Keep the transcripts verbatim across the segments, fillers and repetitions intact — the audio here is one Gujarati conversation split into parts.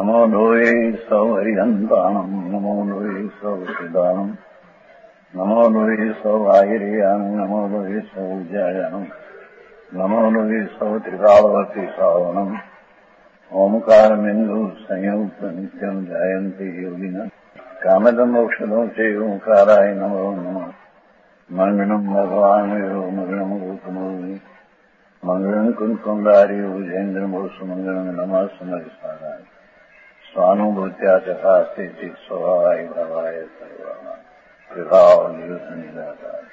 નમો લોહે સૌ હરિહંતાણમ નમો લોહે સૌ સિદ્ધાણમ નમો લોહે સૌ આયર્યાણમ નમો લોહે સૌ જયાણમ નમો લોહે સૌ ત્રિકાળવતી શ્રાવણમ ઓમકારમિંદુ સંયુક્ત નિત્યમ જાયંતી યોગિના કામદમ ઔષધો છે ઓંકારાય નમો નમઃ મંગળમ ભગવાન મંગળમ ગૌતમોની મંગળમ કુંકુંડારી ઉજેન્દ્રમોસુ મંગળમ નમઃ સમરિસારાય સ્વાનુભૂત્યા ચકાસ્તે ચિત સ્વભાવાય ભાવાય સર્વા વિભાવ નિદાતા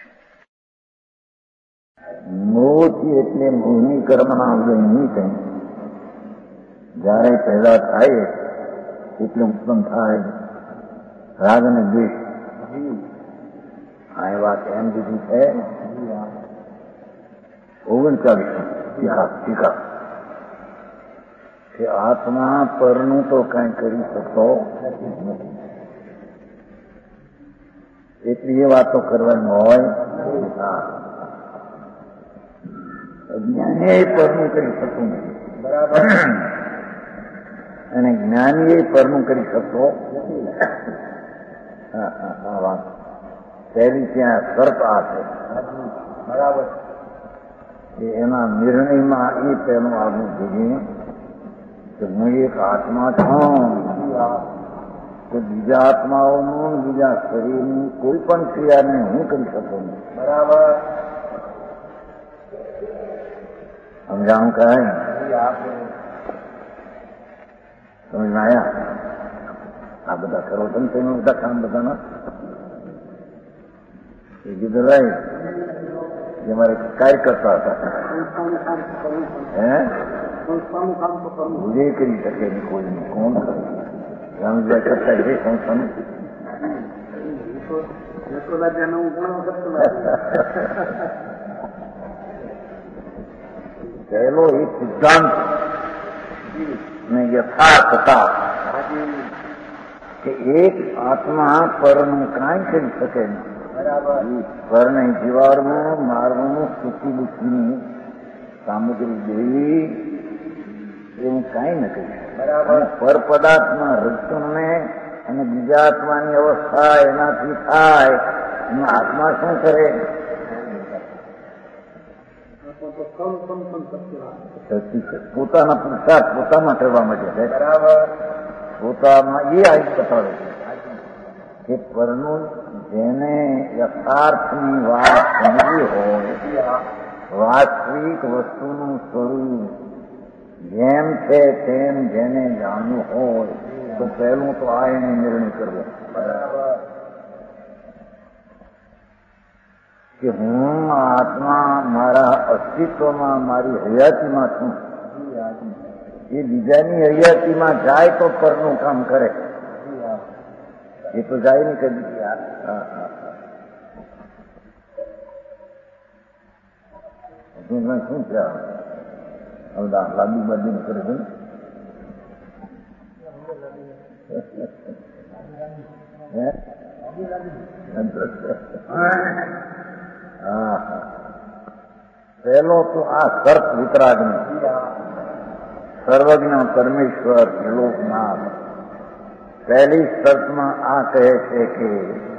મોહથી એટલે મોહની કર્મના નહીં કંઈ જયારે પેદા થાય એટલે ઉત્પન્ન થાય રાગ અને દ્વેષ. આ વાત એમ દીધી છે ઓગણચાલીસ ટીકા ટીકા કે આત્મા પરનું તો કઈ કરી શકતો નથી. એટલી એ વાતો કરવાની હોય. અજ્ઞાની એ પરનું કરી શકતું નથી, બરાબર, અને જ્ઞાની એ પરનું કરી શકતો નથી. હા હા હા વાત પહેલી ત્યાં સર્પ આ છે, બરાબર. એના નિર્ણયમાં એ પહેલું આગળ જોઈએ કે હું એક આત્મા છું, તો બીજા આત્માઓનું બીજા શરીરની કોઈ પણ ક્રિયાને હું કરી શકું નહીં, બરાબર. સમજાણું કાંઈ સમજ આવ્યા? આ બધા કરો તમે તેનું બધા કામ બધાના એ કીધું રહી જે મારે કાર્ય કરતા હતા હે ભૂલે કરી શકે નહીં કોઈને. કોણ કરે? રામજીભાઈ કરતા છે સંસ્થાનું. પહેલો એક સિદ્ધાંત ને યથાર્થતા કે એક આત્મા પરનું કાંઈ કરી શકે નહીં, બરાબર. પરને જીવાડવું, મારવું, સુખી દુઃખીની સામગ્રી દેવી એવું કાંઈ ન કરી શકે, બરાબર. પર પદાર્થમાં રજતને અને બીજા આત્માની અવસ્થા એનાથી થાય એમાં આત્મા શું કરે? પોતાના પુરુષાર્થ પોતામાં કરવા માટે છે, બરાબર. પોતામાં એ આવી બતાવે છે કે પરનું જેને યથાર્થની વાત સમજી હોય, વાસ્તવિક વસ્તુનું સ્વરૂપ જેમ છે તેમ જેને જાણવું હોય તો પહેલું તો આ એને નિર્ણય કરવો, બરાબર, કે હું આત્મા મારા અસ્તિત્વમાં મારી હયાતીમાં છું. એ બીજાની હયાતીમાં જાય તો પરનું કામ કરે, એ તો જાય નહીં કદી. શું છે બધા લાંબી બાજુ કરે છે પહેલો તો આ સર્પ વિતરાગને સર્વજ્ઞ પરમેશ્વર લોકનાથ પહેલી સર્પમાં આ કહે છે કે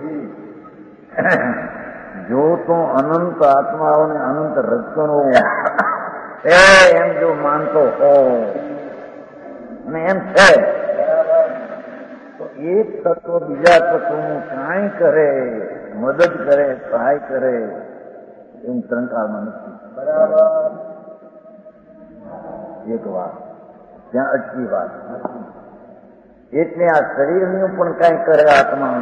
જો તો અનંત આત્માઓને અનંત રચનો એમ જો માનતો હો અને એમ છે તો એક તત્વ બીજા તત્વનું કાંઈ કરે, મદદ કરે, સહાય કરે એવું ત્રણકાળમાં નથી, બરાબર. એક વાત ત્યાં અટકી વાત. એટલે આ શરીરનું પણ કાંઈ કરે આત્માનું,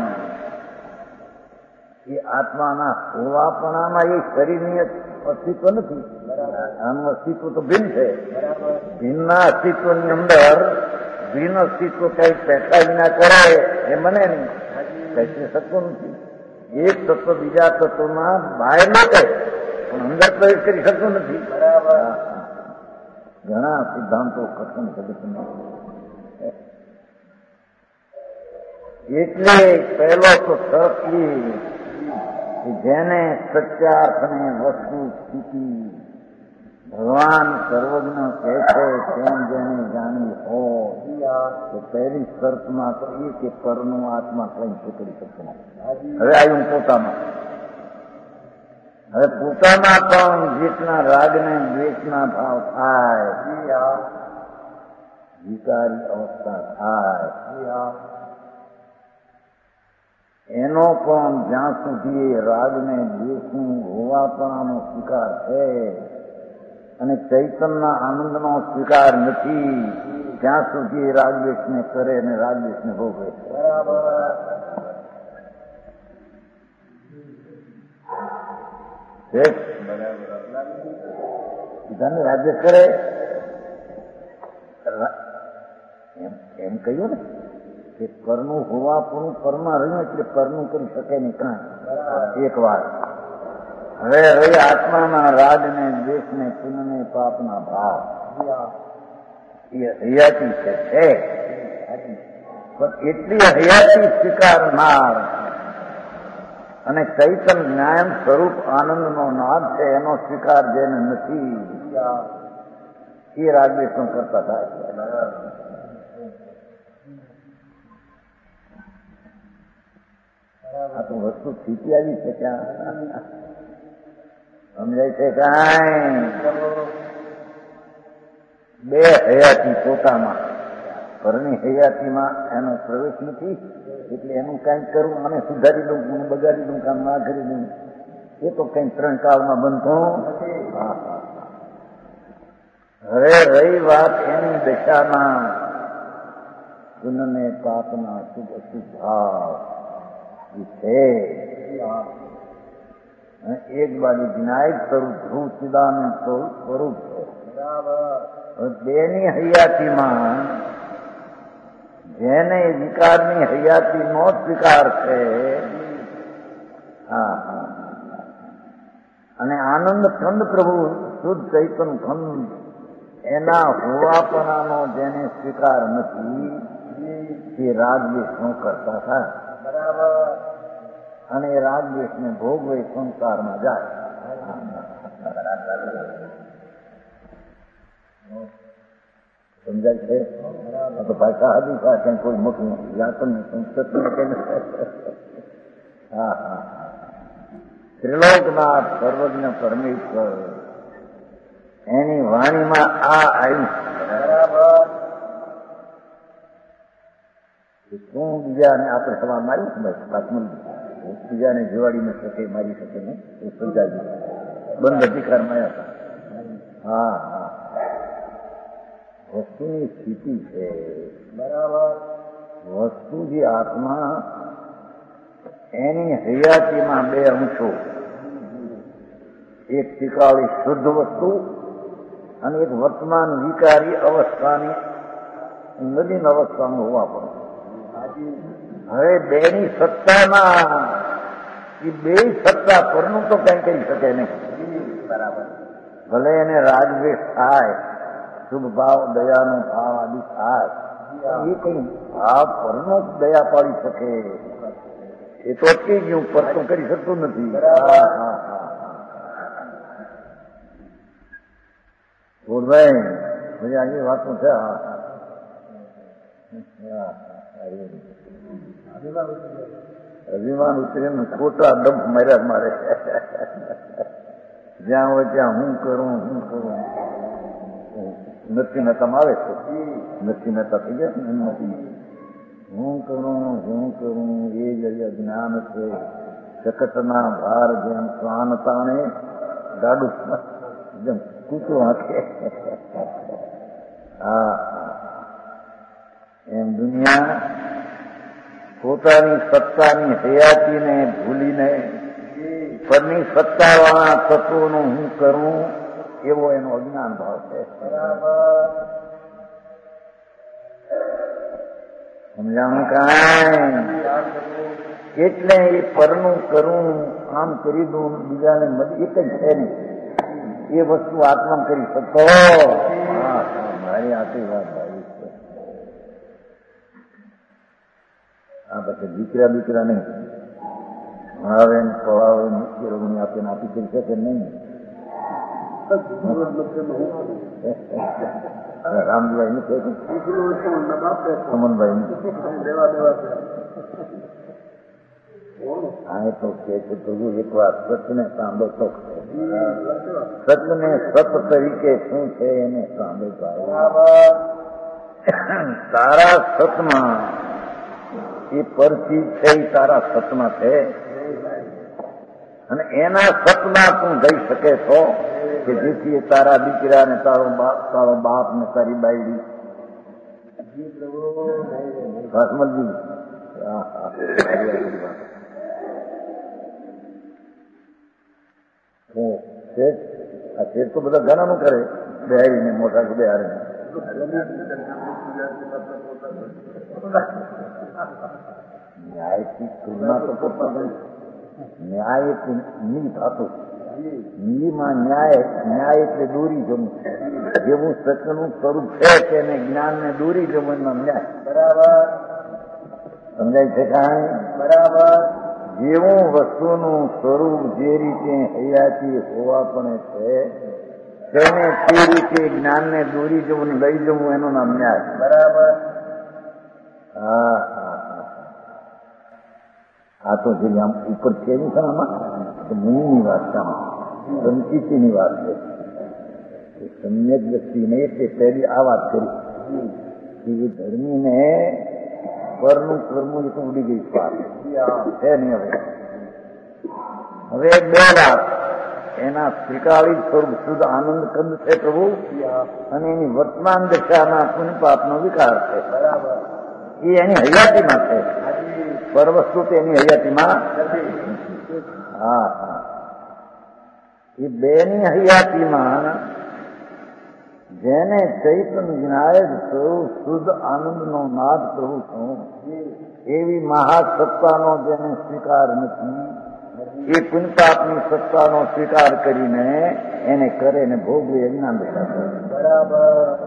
એ આત્માના હોવાપણામાં એ શરીરની અસ્તિત્વ નથી, આનું અસ્તિત્વ તો ભિન્ન છે. ભિન્નના અસ્તિત્વની અંદર ભિન્ન અસ્તિત્વ કઈ પેટા વિના કરે એ મને નહીં, કઈ શકતું નથી. એક તત્વ બીજા તત્વમાં બહાર ના કરે પણ અંદર પ્રવેશ કરી શકતું નથી, બરાબર. ઘણા સિદ્ધાંતો કથન જગતમાં. એટલે પહેલો તો સત્ય જેને સત્યાર્થને વસ્તુ સ્થિતિ ભગવાન સર્વજ્ઞ કહે છે તેમ જેને જાણ્યું હોય તો પહેલી શરતમાં તો એ કે પરનો આત્મા કઈ છોકરી શકતો નથી. હવે આવ્યું પોતામાં. હવે પોતામાં પણ જેટલા રાગને દ્વેષના ભાવ થાય, વિકારી અવસ્થા થાય, એનો પણ જ્યાં સુધી રાગને દ્વેષનું હોવાપણાનો સ્વીકાર છે અને ચૈતનના આનંદનો સ્વીકાર નથી, ત્યાં સુધી રાગદ્વેષને કરે અને રાગદ્વેષને ભોગવે. પિતાને રાગદ્વેષ કરે એમ કહ્યું ને કે પરનું હોવાપણું પરમાં રહ્યું એટલે પરનું કરી શકે નહીં કાંઈ એક વાર. હવે રહી આત્માના રાગને દ્વેષને પુણ્યને પાપના ભાવ, એ હયાતી છે પણ એટલી હયાતી સ્વીકારનાર અને ચૈતન જ્ઞાન સ્વરૂપ આનંદનો નાદ છે એનો સ્વીકાર જેને નથી એ રાગદ્વેષનો કરતા થાય. આ તો વસ્તુ સ્થિતિ આવી છે ક્યાં સમજાય છે? કાંઈ બે હયાતી પોતામાં, ઘરની હયાતીમાં એનો પ્રવેશ નથી એટલે એનું કંઈક કરવું, આને સુધારી દઉં, મને બગાડી દઉં, કામ ના કરી દઉં, એ તો કંઈક ત્રણ કાળમાં બનતો. હવે રહી વાત એની દશાના પુનઃને પાપના શુભ અશુભ ભાવ છે. એક બાજુ વિનાયક સ્વરૂપ ધ્રુવ ચિદાનંદ સ્વરૂપ છે. બેની હયાતીમાં જેને વિકારની હયાતી નો સ્વીકાર છે, હા હા, અને આનંદ ખંડ પ્રભુ શુદ્ધ ચૈતન ખંડ એના હોવાપણાનો જેને સ્વીકાર નથી એ રાગદ્વેષનો કરતા થાય અને એ રાગદ્વેષને ભોગવે સંસારમાં જાય. સમજાય છે? તો ભાષા હતી પાસે કોઈ મોટું વ્યાકરણ સંસ્કૃત હા હા ત્રિલોકનાથ સર્વજ્ઞ પરમેશ્વર એની વાણીમાં આ આવ્યું. શું બીજાને આપણે સવાલ મારી બસ વાત મળી, બીજાને જોવાડી ન શકે, મારી શકે નહીં, એ સમજાવી બંધ અધિકાર મળ્યા હતા. હા હા, વસ્તુની સ્થિતિ છે બરાબર. વસ્તુ જે આત્મા એની હયાતીમાં બે અંશો, એક ટીકાળી શુદ્ધ વસ્તુ અને એક વર્તમાન વિકારી અવસ્થાની નદીન અવસ્થામાં હોવા પડે. હવે બેની સત્તાના એ બે સત્તા પરનું તો કઈ કરી શકે નહીં. બરાબર. ભલે એને રાગદ્વેષ થાય, શુભ ભાવ દયાનો ભાવ આદિ થાય, એ કઈ ભાવ પરનો દયા પાડી શકે? એ તો અટકી ગયું, પર તો કરી શકતું નથી. હા હા હા બોલભાઈ બધી આગળ વાતો છે. હા હા અભિમાન ઉતરીને ખોટા ડંપ માર્યા મારે. જ્યાં હોય ત્યાં હું કરું હું કરું નથી નતા આવે છે, નથી નતા થઈ ગયા ને નથી. હું કરું હું કરું એ જ જ્ઞાન છે. શકટના ભાર જેમ શ્વાન તાણે ગાડું જેમ કૂતરો હાથે. હા એમ દુનિયા પોતાની સત્તાની હયાતીને ભૂલીને પરની સત્તાવાળા તત્વોનું હું કરું એવો એનો અજ્ઞાન ભાવ છે. સમજાણું કાંઈ? એટલે એ પરનું કરું, આમ કરી દઉં, બીજાને મદદ એક જ છે નહીં. એ વસ્તુ આત્મા કરી શકતો. મારી આખી વાત ભાઈ છે. આ પછી દીકરા દીકરા નહીં ભણાવે ને પવાવે મુશ્કેલ ઓગણી આપીને આપી કરી શકે નહીં. રામજીભાઈ નું કહે સુમનભાઈ આ તો કે છે પ્રભુ એક વાર સતને સાંભળ તો સતને સત તરીકે શું છે એને સાંભળતા તારા સતમાં એ પરથી છે એ તારા સતમાં છે અને એના સતમાં તું જઈ શકે છો કે જેથી તારા દીકરા ને તારો બાપ તારો બાપ ને તારી બાયડી કાશ્મલજી આ શેર તો બધા ઘણાનું કરે બેહારીને મોટા બેહારે ન્યાયથી તુલના તો પોતા ન્યાય ની થતું નીમાં ન્યાય ન્યાય એટલે દોરી જમવું જેવું સત્યનું સ્વરૂપ છે તેને જ્ઞાન ને દોરી જમવું ન્યાય બરાબર સમજાય છે કાંઈ બરાબર જેવું વસ્તુનું સ્વરૂપ જે રીતે હયાતી હોવા પણ છે તેને તે રીતે જ્ઞાન ને દોરી જવું લઈ જવું એનું નામ ન્યાય બરાબર હા હા આ તો જે આમ ઉપર છે ને આમાં મુનિની વાત છે આમાં સંચિતિની વાત છે સમ્યક વ્યક્તિને એટલે પહેલી આ વાત કરી કે એ ધર્મીને પરનું કર્મું એ તો ઉડી ગઈ વાત છે નહીં હવે હવે બે વાત એના ત્રિકાળી સ્વરૂપ શુદ્ધ આનંદ કંદ છે પ્રભુ અને એની વર્તમાન દશામાં પુણ્યપાપનો વિકાર છે બરાબર એ એની હયાતીમાં છે પર વસ્તુ તેની હયાતીમાં હા હા એ બેની હયાતીમાં જેને ચૈતન્ય વિનાયક સ્વરૂપ શુદ્ધ આનંદનો નાદ પ્રભુ છું એવી મહાસત્તાનો જેને સ્વીકાર નથી એ પુણ્યપાપની સત્તાનો સ્વીકાર કરીને એને કરે ને ભોગવે અજ્ઞાન બરાબર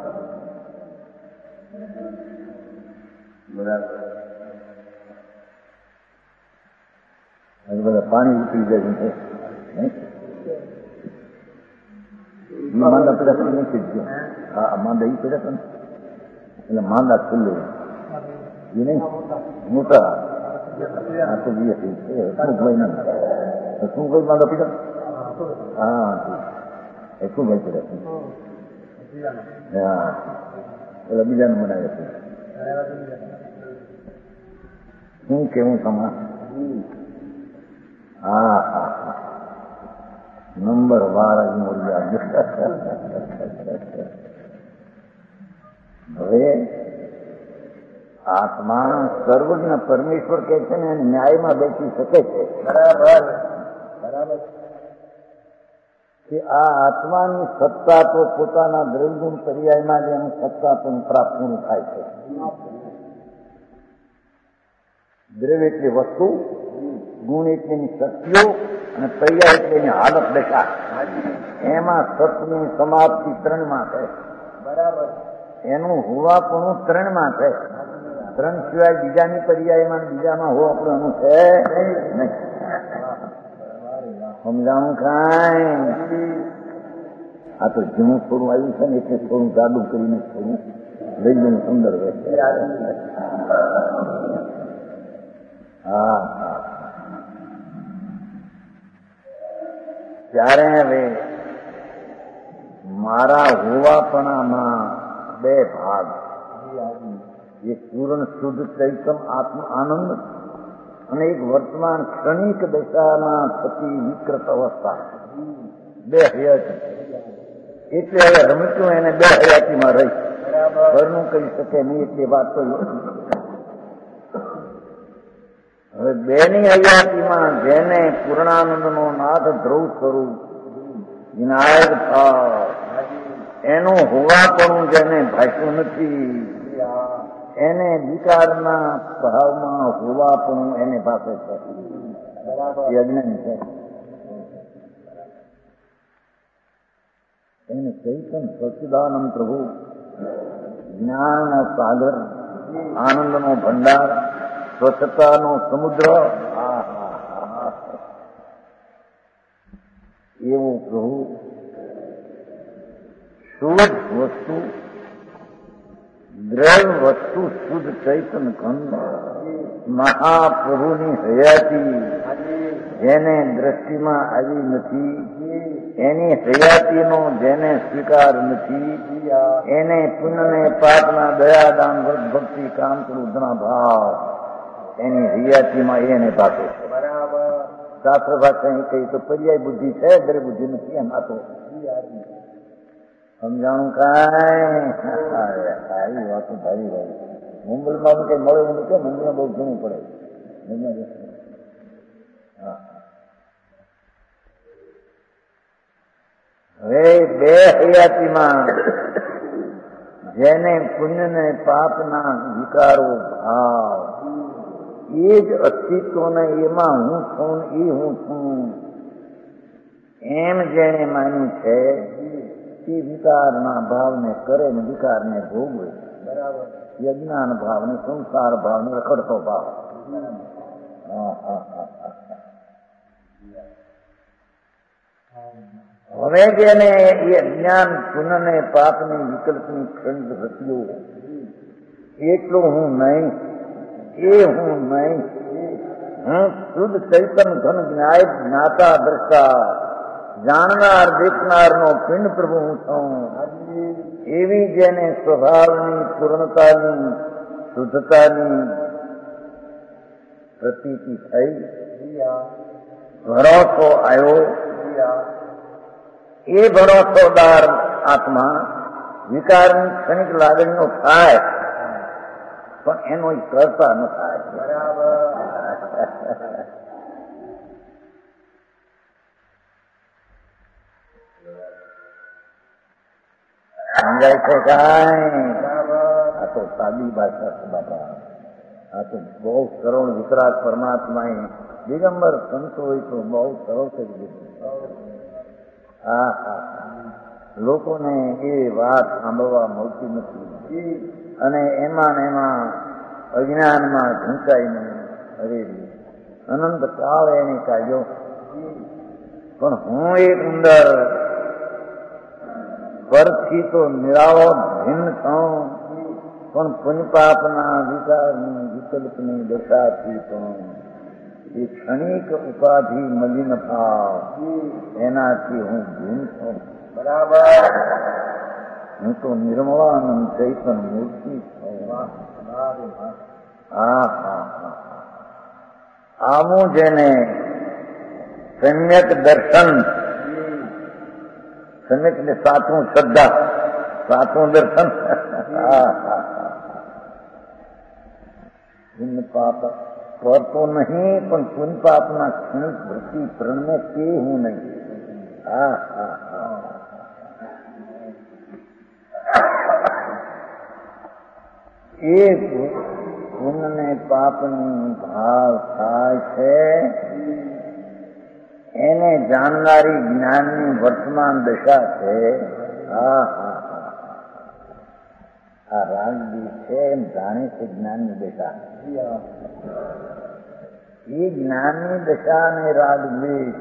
બરાબર બધા પાણી ઉતરી જાય છે માંદા પેલા નથી જ હા માંદા એ પેલા પણ એટલે માંદા ખુલ્લું એ નહીં મોટા આ તો જે શું ભાઈ નહીં શું ભાઈ માંદા પીડા હા એ શું ભાઈ પીડા હા એટલે બીજાને મનાવે છે શું કેવું તમારે હા હા હા નંબર બાર જ મળી હવે આત્મા સર્વજ્ઞ પરમેશ્વર કે છે ને ન્યાયમાં બેસી શકે છે બરાબર બરાબર કે આ આત્માની સત્તા તો પોતાના દ્રવ્યગુણ પર્યાયમાં જ એની સત્તા પણ પ્રાપ્ત થાય છે દ્રવ્ય એટલે વસ્તુ ગુણ એટલે એની શક્તિઓ અને પર્યાય એટલે એની હાલત દશા એમાં સતની સમાપ્તિ ત્રણમાં છે બરાબર એનું હોવાપણું ત્રણમાં છે ત્રણ સિવાય બીજાની પર્યાયમાં બીજામાં હોવાપણું એનું છે નહીં સમજાણું કાંઈ આ તો જૂનું થોડું આવ્યું છે ને એટલે થોડું જાડું કરીને થોડું લઈ જવું સુંદર હોય હા હા ત્યારે હવે મારા હોવાપણામાં બે ભાગ એક પૂર્ણ શુદ્ધ ચૈતન્ય આત્મ આનંદ અને એક વર્તમાન ક્ષણિક દશામાં થતી વિકૃત અવસ્થા બે હયાતી એટલે હવે રમતું એને બે હયાતીમાં રહી ઘરનું કહી શકે નહીં એટલી વાત તો હવે બેની હયાતીમાં જેને પૂર્ણાનંદનો નાદ ધ્રુવ સ્વરૂપ વિનાયક ભાવ એનું હોવાપણું જેને ભાષ્યું નથી એને વિકારના ભાવમાં હોવાપણું એને ભાષે છે યજ્ઞ છે એને ચૈતન સચિદાનંદ પ્રભુ જ્ઞાન સાગર આનંદનો ભંડાર સ્વચ્છતાનો સમુદ્ર એવું પ્રભુ શુદ્ધ વસ્તુ નિરલ વસ્તુ શુદ્ધ ચૈતન ઘન મહાપ્રભુની હયાતી જેને દ્રષ્ટિમાં આવી નથી, એની હયાતીનો જેને સ્વીકાર નથી, એને પુણ્યને પાપના દયાદાન વ્રત ભક્તિ કામ ક્રોધના ભાવ એની હયાતીમાં એને ભાગે છે. બરાબર. શાસ્ત્ર ભાષા એ કહી તો પર્યાય બુદ્ધિ છે, દરેક બુદ્ધિ નથી. એમ આ તો સમજાણું કાંઈ આવી વાતો ભાવી ભાઈ મુંબઈમાં કઈ મળે એવું કે મંદિરમાં બહુ ઘણું પડે. હવે બે હયાતીમાં જેને પુણ્ય ને પાપના વિકારો ભાવ એ જ અસ્તિત્વને એમાં હું છું એ હું છું એમ જેને માન્યું છે એ વિકારના ભાવને કરે ને વિકારને ભોગવે. બરાબર. યજ્ઞાન ભાવ ને સંસાર ભાવ ને રખડતો ભાવ. હવે જેને એ જ્ઞાન પુનઃને પાપની વિકલ્પની ખંડ રચ્યો એટલું હું નહીં, એ હું નહીં, હું શુદ્ધ ચૈતન ઘન જ્ઞાય જ્ઞાતા દ્રષ્ટા જાણનાર દેખનારનો પિંડ પ્રભુ હું છું. એવી જેને સ્વભાવની પૂર્ણતાની શુદ્ધતાની પ્રતીતિ થઈ, ભરોસો આવ્યો, એ ભરોસોદાર આત્મા વિકારની ક્ષણિક લાગણીઓ થાય પણ એનો કરતા ન થાય. બરાબર. સમજાય છે કાંઈ? આ તો સાદી ભાષા છે બાપા. આ તો બહુ સરળ વિતરાગ પરમાત્માએ દિગંબર સંતો હોય તો બહુ સરળ કરી દીધું. હા હા લોકોને એ વાત સાંભળવા મળતી નથી અને એમાં ને એમાં અજ્ઞાનમાં ઢંકાઈને અરે અનંત કાળ એને કાઢ્યો. પણ હું એક અંદર પરથી તો નિરાળો ભિન્ન છું, પણ પુણ્યપાપના વિકારની વિકલ્પની દશાથી પણ એ ક્ષણિક ઉપાધિ મલિન ભાવ એનાથી હું ભિન્ન છું. બરાબર. હું તો નિર્મળાનંદ ચૈતન મૂર્તિ છું. હા હા હા આવું જેને સમ્યક દર્શન, સમ્યક ને સાચું શ્રદ્ધા, સાચું દર્શન. હા હા પુણ્ય પાપ કરતો નહીં પણ પુણ્ય પાપના ક્ષણિક વૃત્તિ પ્રણમે તે હું નહીં. હા હા હા એ પુણ્ય ને પાપની ભાવ થાય છે એને જાણનારી જ્ઞાનની વર્તમાન દશા છે. હા હા હા આ રાગદી છે એમ જાણે છે જ્ઞાનની દશા. એ જ્ઞાનની દશા અને રાગદ્વેષ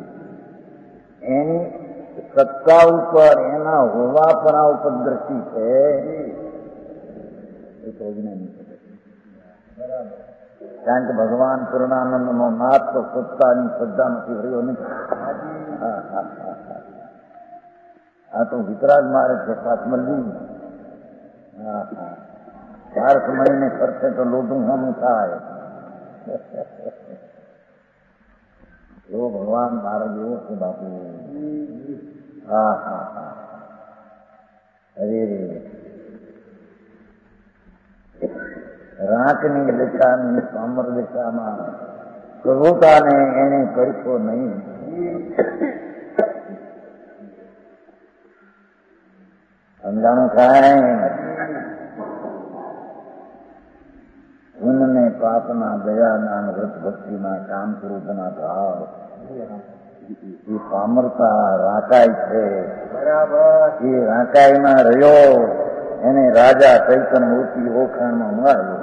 એની સત્તા ઉપર એના હોવાપણા ઉપર દ્રષ્ટિ છે એ તો અજ્ઞાની છે. બરાબર. કારણ કે ભગવાન પૂર્ણાનંદનો નાથ તો સત્તાની શ્રદ્ધા નથી રહ્યો નથી. આ તો વિતરાગ મારે છે પાસમલ્લી. હા હા ચાર સમયને કરશે તો લોટું હમું થાય. એવો ભગવાન મારા જેવો છે બાપુ. હા હા હા અરે રાંકની દશાની સામર દશામાં પ્રભુતાને એને કરશો નહીં. સમજાણું થાય? પુણ્યને પાપના દયાના વ્રત ભક્તિના કામ ક્રોધના ભાવ એ પામરતા રાકાય છે. બરાબર. એ રાકાઈમાં રહ્યો એને રાજા ચૈતન મૂર્તિ ઓળખાણમાં મળાયો.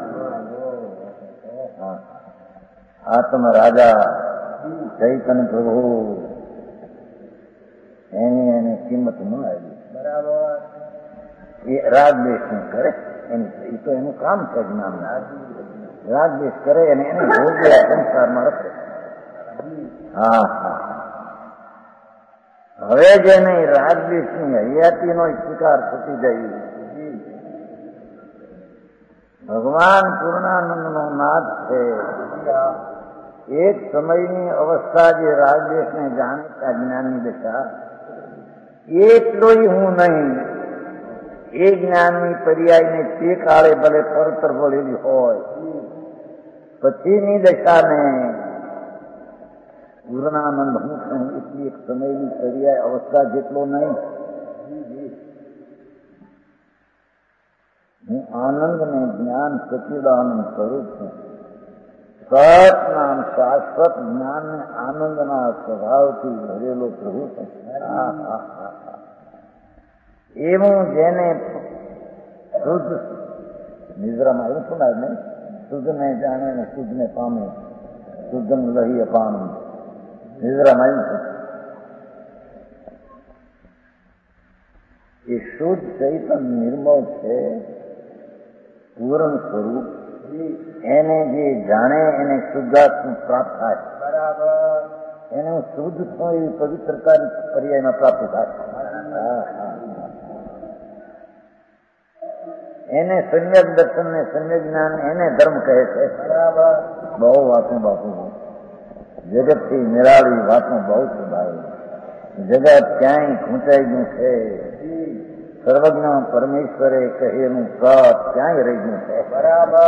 આત્મ રાજા ચૈતન પ્રભુ એની એને કિંમત મળાવી. બરાબર. એ રાગ દેશ કરે એની એ તો એનું કામ છે જ્ઞાન. રાગદ્વેષ કરે અને એને ભોગ્યા સંસારમાં રખે. હા હા હવે જેને રાગદ્વેષની હયાતીનો શિકાર થતી જાય. ભગવાન પૂર્ણાનંદનો નાદ છે. એક સમયની અવસ્થા જે રાગદ્વેષને જાણતા જ્ઞાનની દશા, એટલોય હું નહીં એ જ્ઞાનની પર્યાયને તે કાળે ભલે પરતર બોલેલી હોય, પછીની દશાને પૂર્ણાનંદ હું છું એટલી એક સમયની પર્યાય અવસ્થા જેટલો નહીં. હું આનંદ ને જ્ઞાન સચ્ચિદાનંદ સ્વરૂપ છું. સત નામ શાશ્વત જ્ઞાન ને આનંદના સ્વભાવથી ભરેલો પ્રભુ છું. એવું જેને શુદ્ધ નિદ્રામાં એવું સુનાય નહીં, શુદ્ધને જાણે ને શુદ્ધને પામે, શુદ્ધમ લહી અપાનું નિદ્રામાં એવું છે. એ શુદ્ધ ચૈતન્ય નિર્મળ છે, પૂર્ણ સ્વરૂપ. એને જે જાણે એને શુદ્ધાત્મ પ્રાપ્ત થાય. બરાબર. એને હું શુદ્ધ છું એવી પવિત્રતાની પર્યાયમાં પ્રાપ્ત થાય. એને સમ્યક દર્શન ને સમ્યક જ્ઞાન એને ધર્મ કહે છે. બરાબર. બહુ વાતું બાપુ જગતથી નિરાળી વાતો બહુ સુધારી. જગત ક્યાંય ખૂંચાઈ ગયું છે. સર્વજ્ઞ પરમેશ્વરે કહેલું સત ક્યાંય રહી ગયું છે. બરાબર.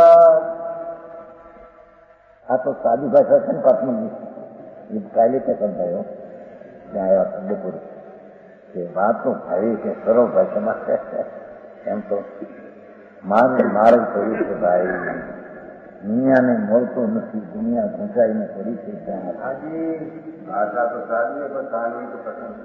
આ તો સાદી ભાષા છે ને પાત્મજી, એ કાલે તે સમજાયો ત્યાં આવ્યા સંદેપુર કે વાતો ભાવી છે સરળ ભાષામાં છે. એમ તો મારે મારે કહ્યું છે ભાઈ, દુનિયાને મળતો નથી, દુનિયા ઘૂંચાઈને પડી છે. ત્યાં ભાષા તો સાદી પણ સાદી તો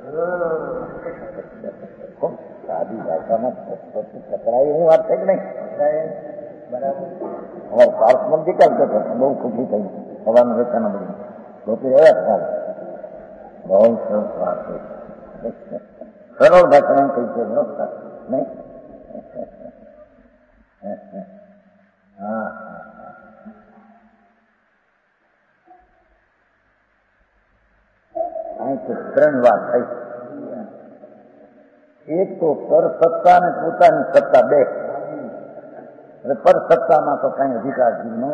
પસંદ સાદી ભાષામાં પકડાય એવું વાત છે કે નહીં? બરાબર. અમારે પાર્ક મંદી ચાલતો હતો, બહુ ખુશી થઈ. સવારના રસ્તાના બધું લોકો રહ્યા થાય. બહુ સરસ વાત છે. સરળ ભાષામાં કહી છે નહીં? હા અહીં તો ત્રણ વાત થઈ. એક તો પર સત્તા ને પોતાની સત્તા બે. હવે પર સત્તામાં તો કઈ અધિકાર જીવનો.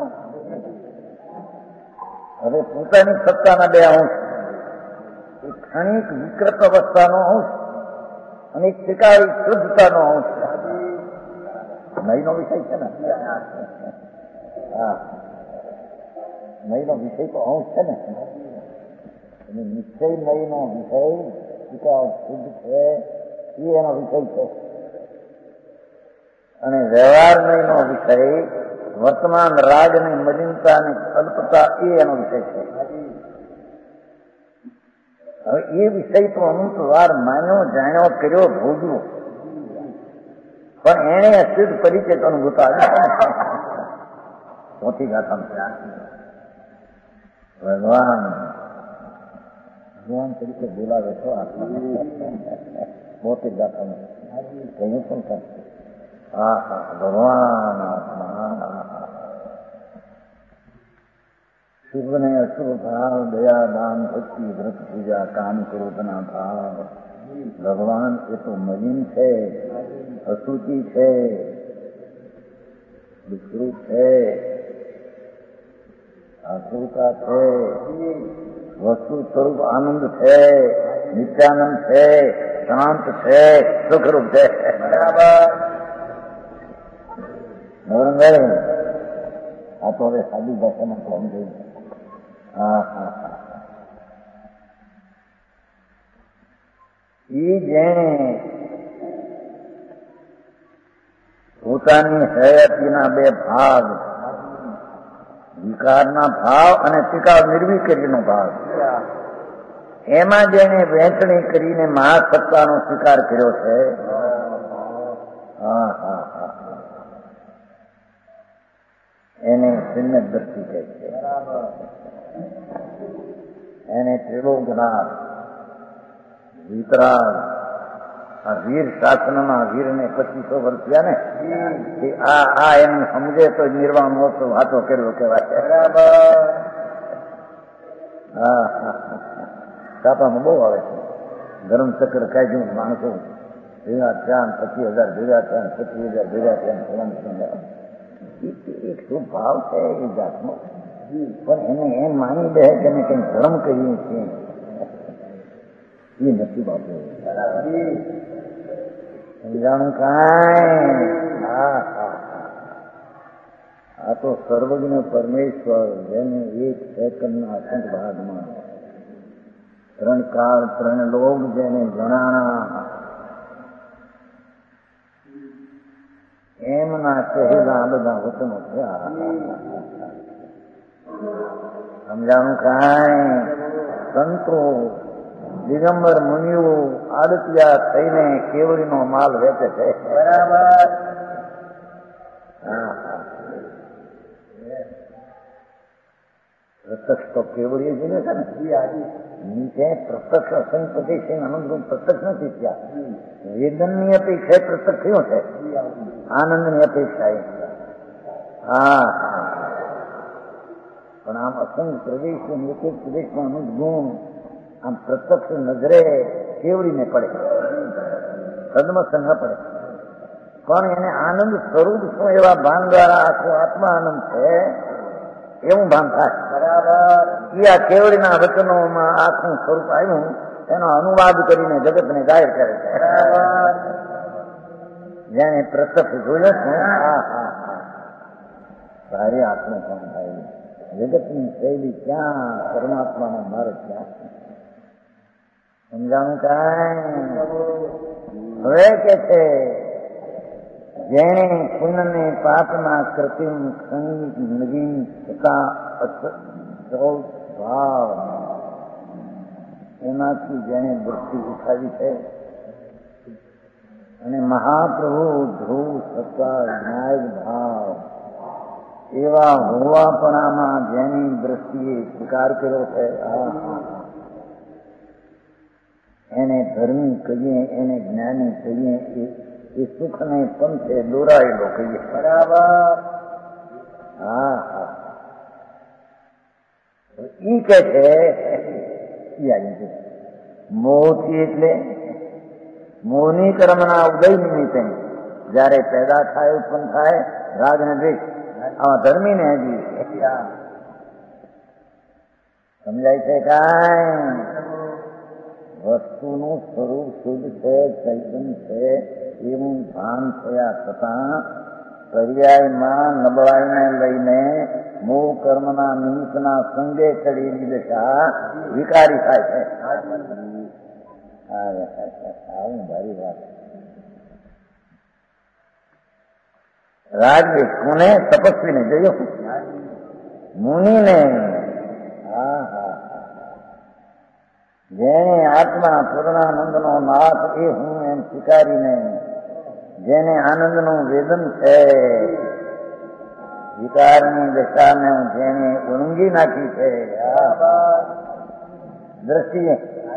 હવે પોતાની સત્તાના બે અંશ, એક ક્ષણિક વિકૃત અવસ્થાનો અંશ અને એક શિકારી શુદ્ધતાનો અંશ. નહીનો વિષય છે ને? હા, નહીનો વિષય તો અંશ છે ને. અને નિશ્ચય નહીનો વિષય શિકાર શુદ્ધ છે એ એનો વિષય છે. અને વ્યવહાર નહીનો વિષય વર્તમાન રાગની મલિનતા અને અલ્પતા એ એનો વિષય છે. હવે એ વિષય તો અમુક વાર માન્યો, જાણ્યો, કર્યો, ભોગવ્યો, પણ એને અશુદ્ધ પરિચય અનુભૂત આવ્યો. ચોથી ગાથામાં ભગવાન ભગવાન તરીકે બોલાવે છો આત્મા. મોટી ગાથામાં કહ્યું પણ કરશે. હા હા, ભગવાન આત્મા શુભ ને અશુભ ભાવ, દયા, દાન, ભક્તિ, વ્રત, પૂજા, કામ, ક્રોધના ભાવ. ભગવાન એ તો મલિન છે, અશુચિ છે, વિકૃત છે, આકૃતા છે, વસ્તુ સ્વરૂપ આનંદ છે, નિત્યાનંદ છે, શાંત છે, સુખરૂપ છે. બરાબર. આ તો હવે સાદી ભાષામાં કોણ જોયું? હા હા હા. એ જેણે પોતાની હયાતીના બે ભાગ, વિકારના ભાવ અને ટીકાવ નિર્વિકારીનો ભાગ, એમાં જેને વહેંચણી કરીને મહાસત્તાનો સ્વીકાર કર્યો છે. હા હા હા, એને શૂન્ય દ્રષ્ટિ કહે છે. એને ત્રિલોકનાથ, વિતરાગ, આ વીર શાસનમાં વીરને પચીસો વર્ષ થયા ને આ આ એમ સમજે તો નિર્વાણ મોટો વાતો કર્યો કહેવાય. બરાબર. હા હા છાપામાં બહુ આવે છે. ધર્મચક્ર કાઢ્યું માણસો ભેગા થયા પચીસ હજાર ભેગા થયા પચીસ હજાર ભેગા થયા. એક શું ભાવ છે એ જાતનો, પણ એને એમ માની દે કે એને કંઈ ધર્મ કરીએ છીએ એ નથી બાપુ. સમજાણું કાંઈ? હા હા આ તો સર્વજ્ઞ પરમેશ્વર જેને એક સેકન્ડના અસંત ભાગમાં ત્રણ કાળ ત્રણ લોક જેને જણાણા એમના કહેલા બધા વચનો થયા. સમજાણું કાંઈ? સંતો દિગંબર મુનિઓ આડતિયા થઈને કેવડીનો માલ વેચે છે. બરાબર. હા હા પ્રત્યક્ષ તો કેવડીએ જઈને છે ને નીચે પ્રત્યક્ષ અસંપતિ છે અનંત પ્રત્યક્ષ નથી થયા. વેદનની અપેક્ષા પ્રત્યક્ષ થયું છે, આનંદની અપેક્ષા એ. હા હા પણ આમ અસંગ પ્રદેશ એક એક પ્રદેશમાં અનંત ગુણ આમ પ્રત્યક્ષ નજરે કેવડીને પડે, સદમસ્ત ન પડે. પણ એને આનંદ સ્વરૂપ શું એવા ભાન દ્વારા આખો આત્મા આનંદ છે એવું ભાન થાય. બરાબર. એ આ કેવડીના વચનોમાં આખું સ્વરૂપ આવ્યું એનો અનુવાદ કરીને જગતને જાહેર કરે છે. બરાબર. જેને પ્રત્યક્ષ જોયો છે હા હા હા સારી આત્મા કામ થાય. જગતની શૈલી ક્યાં, પરમાત્માનો માર્ગ ક્યાં? સમજાણું કાંઈ? હવે કે છે જેણે પુણ્યને પાપના કૃત્રિમ સંગીત નવીન થતા ભાવ એમાંથી જેણે દૃષ્ટિ ઉઠાવી છે અને મહાપ્રભુ ધ્રુવ સત્તા ન્યાય ભાવ એવા હોવાપણામાં જેની દ્રષ્ટિએ સ્વીકાર કર્યો છે એને ધર્મી કહીએ, એને જ્ઞાની કહીએ, એ સુખને પંથે દોરાયેલો કહીએ. બરાબર. હા હા ઈ કે છે મોહથી એટલે મોહની કર્મના ઉદય નિમિત્તે જયારે પેદા થાય ઉત્પન્ન થાય રાગ ને દ્વેષ આવા ધર્મી ને હજી સમજાય છે કાંઈ? વસ્તુનું સ્વરૂપ શુદ્ધ છે, ચૈતન્ય છે એવું ભાન થયા છતાં પર્યાયમાં નબળાઈને લઈને મોહ કર્મના નિમિત્તના સંગે ચડેલી દશા વિકારી થાય છે. આવું ભારી વાત. રાજવીર કોને? તપસ્વીને જોયો, મુનિને. હા હા જેને આત્મા પૂર્ણાનંદનો નાથ એ હું એમ સ્વીકારીને જેને આનંદનું વેદન છે વિકારની દશાને જેને ઓળંગી નાખી છે દ્રષ્ટિએ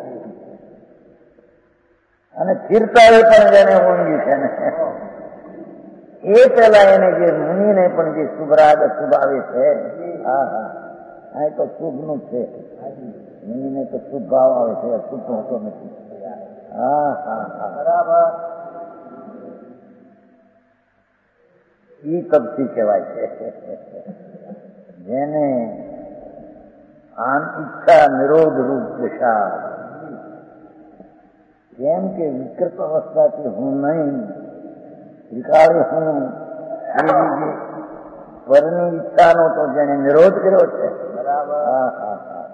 અને સ્થિરતાએ પણ જેને ઓળંગી છે ને એ પેલા એને જે મુનિને પણ જે શુભ રાગ શુભ આવે છે હા હા આ તો શુભનું છે. મુનિને તો શુભ ભાવ આવે છે, શુભ હોતો નથી. હા હા હા બરાબર. ઈ તપસી કહેવાય છે જેને આન ઈચ્છા નિરોધ રૂપ દશા જેમ કે વિકૃત અવસ્થાથી હું નહીં વિકાર હું એવી પરની ઈચ્છાનો તો જેને નિરોધ કર્યો છે. બરાબર. હા હા હા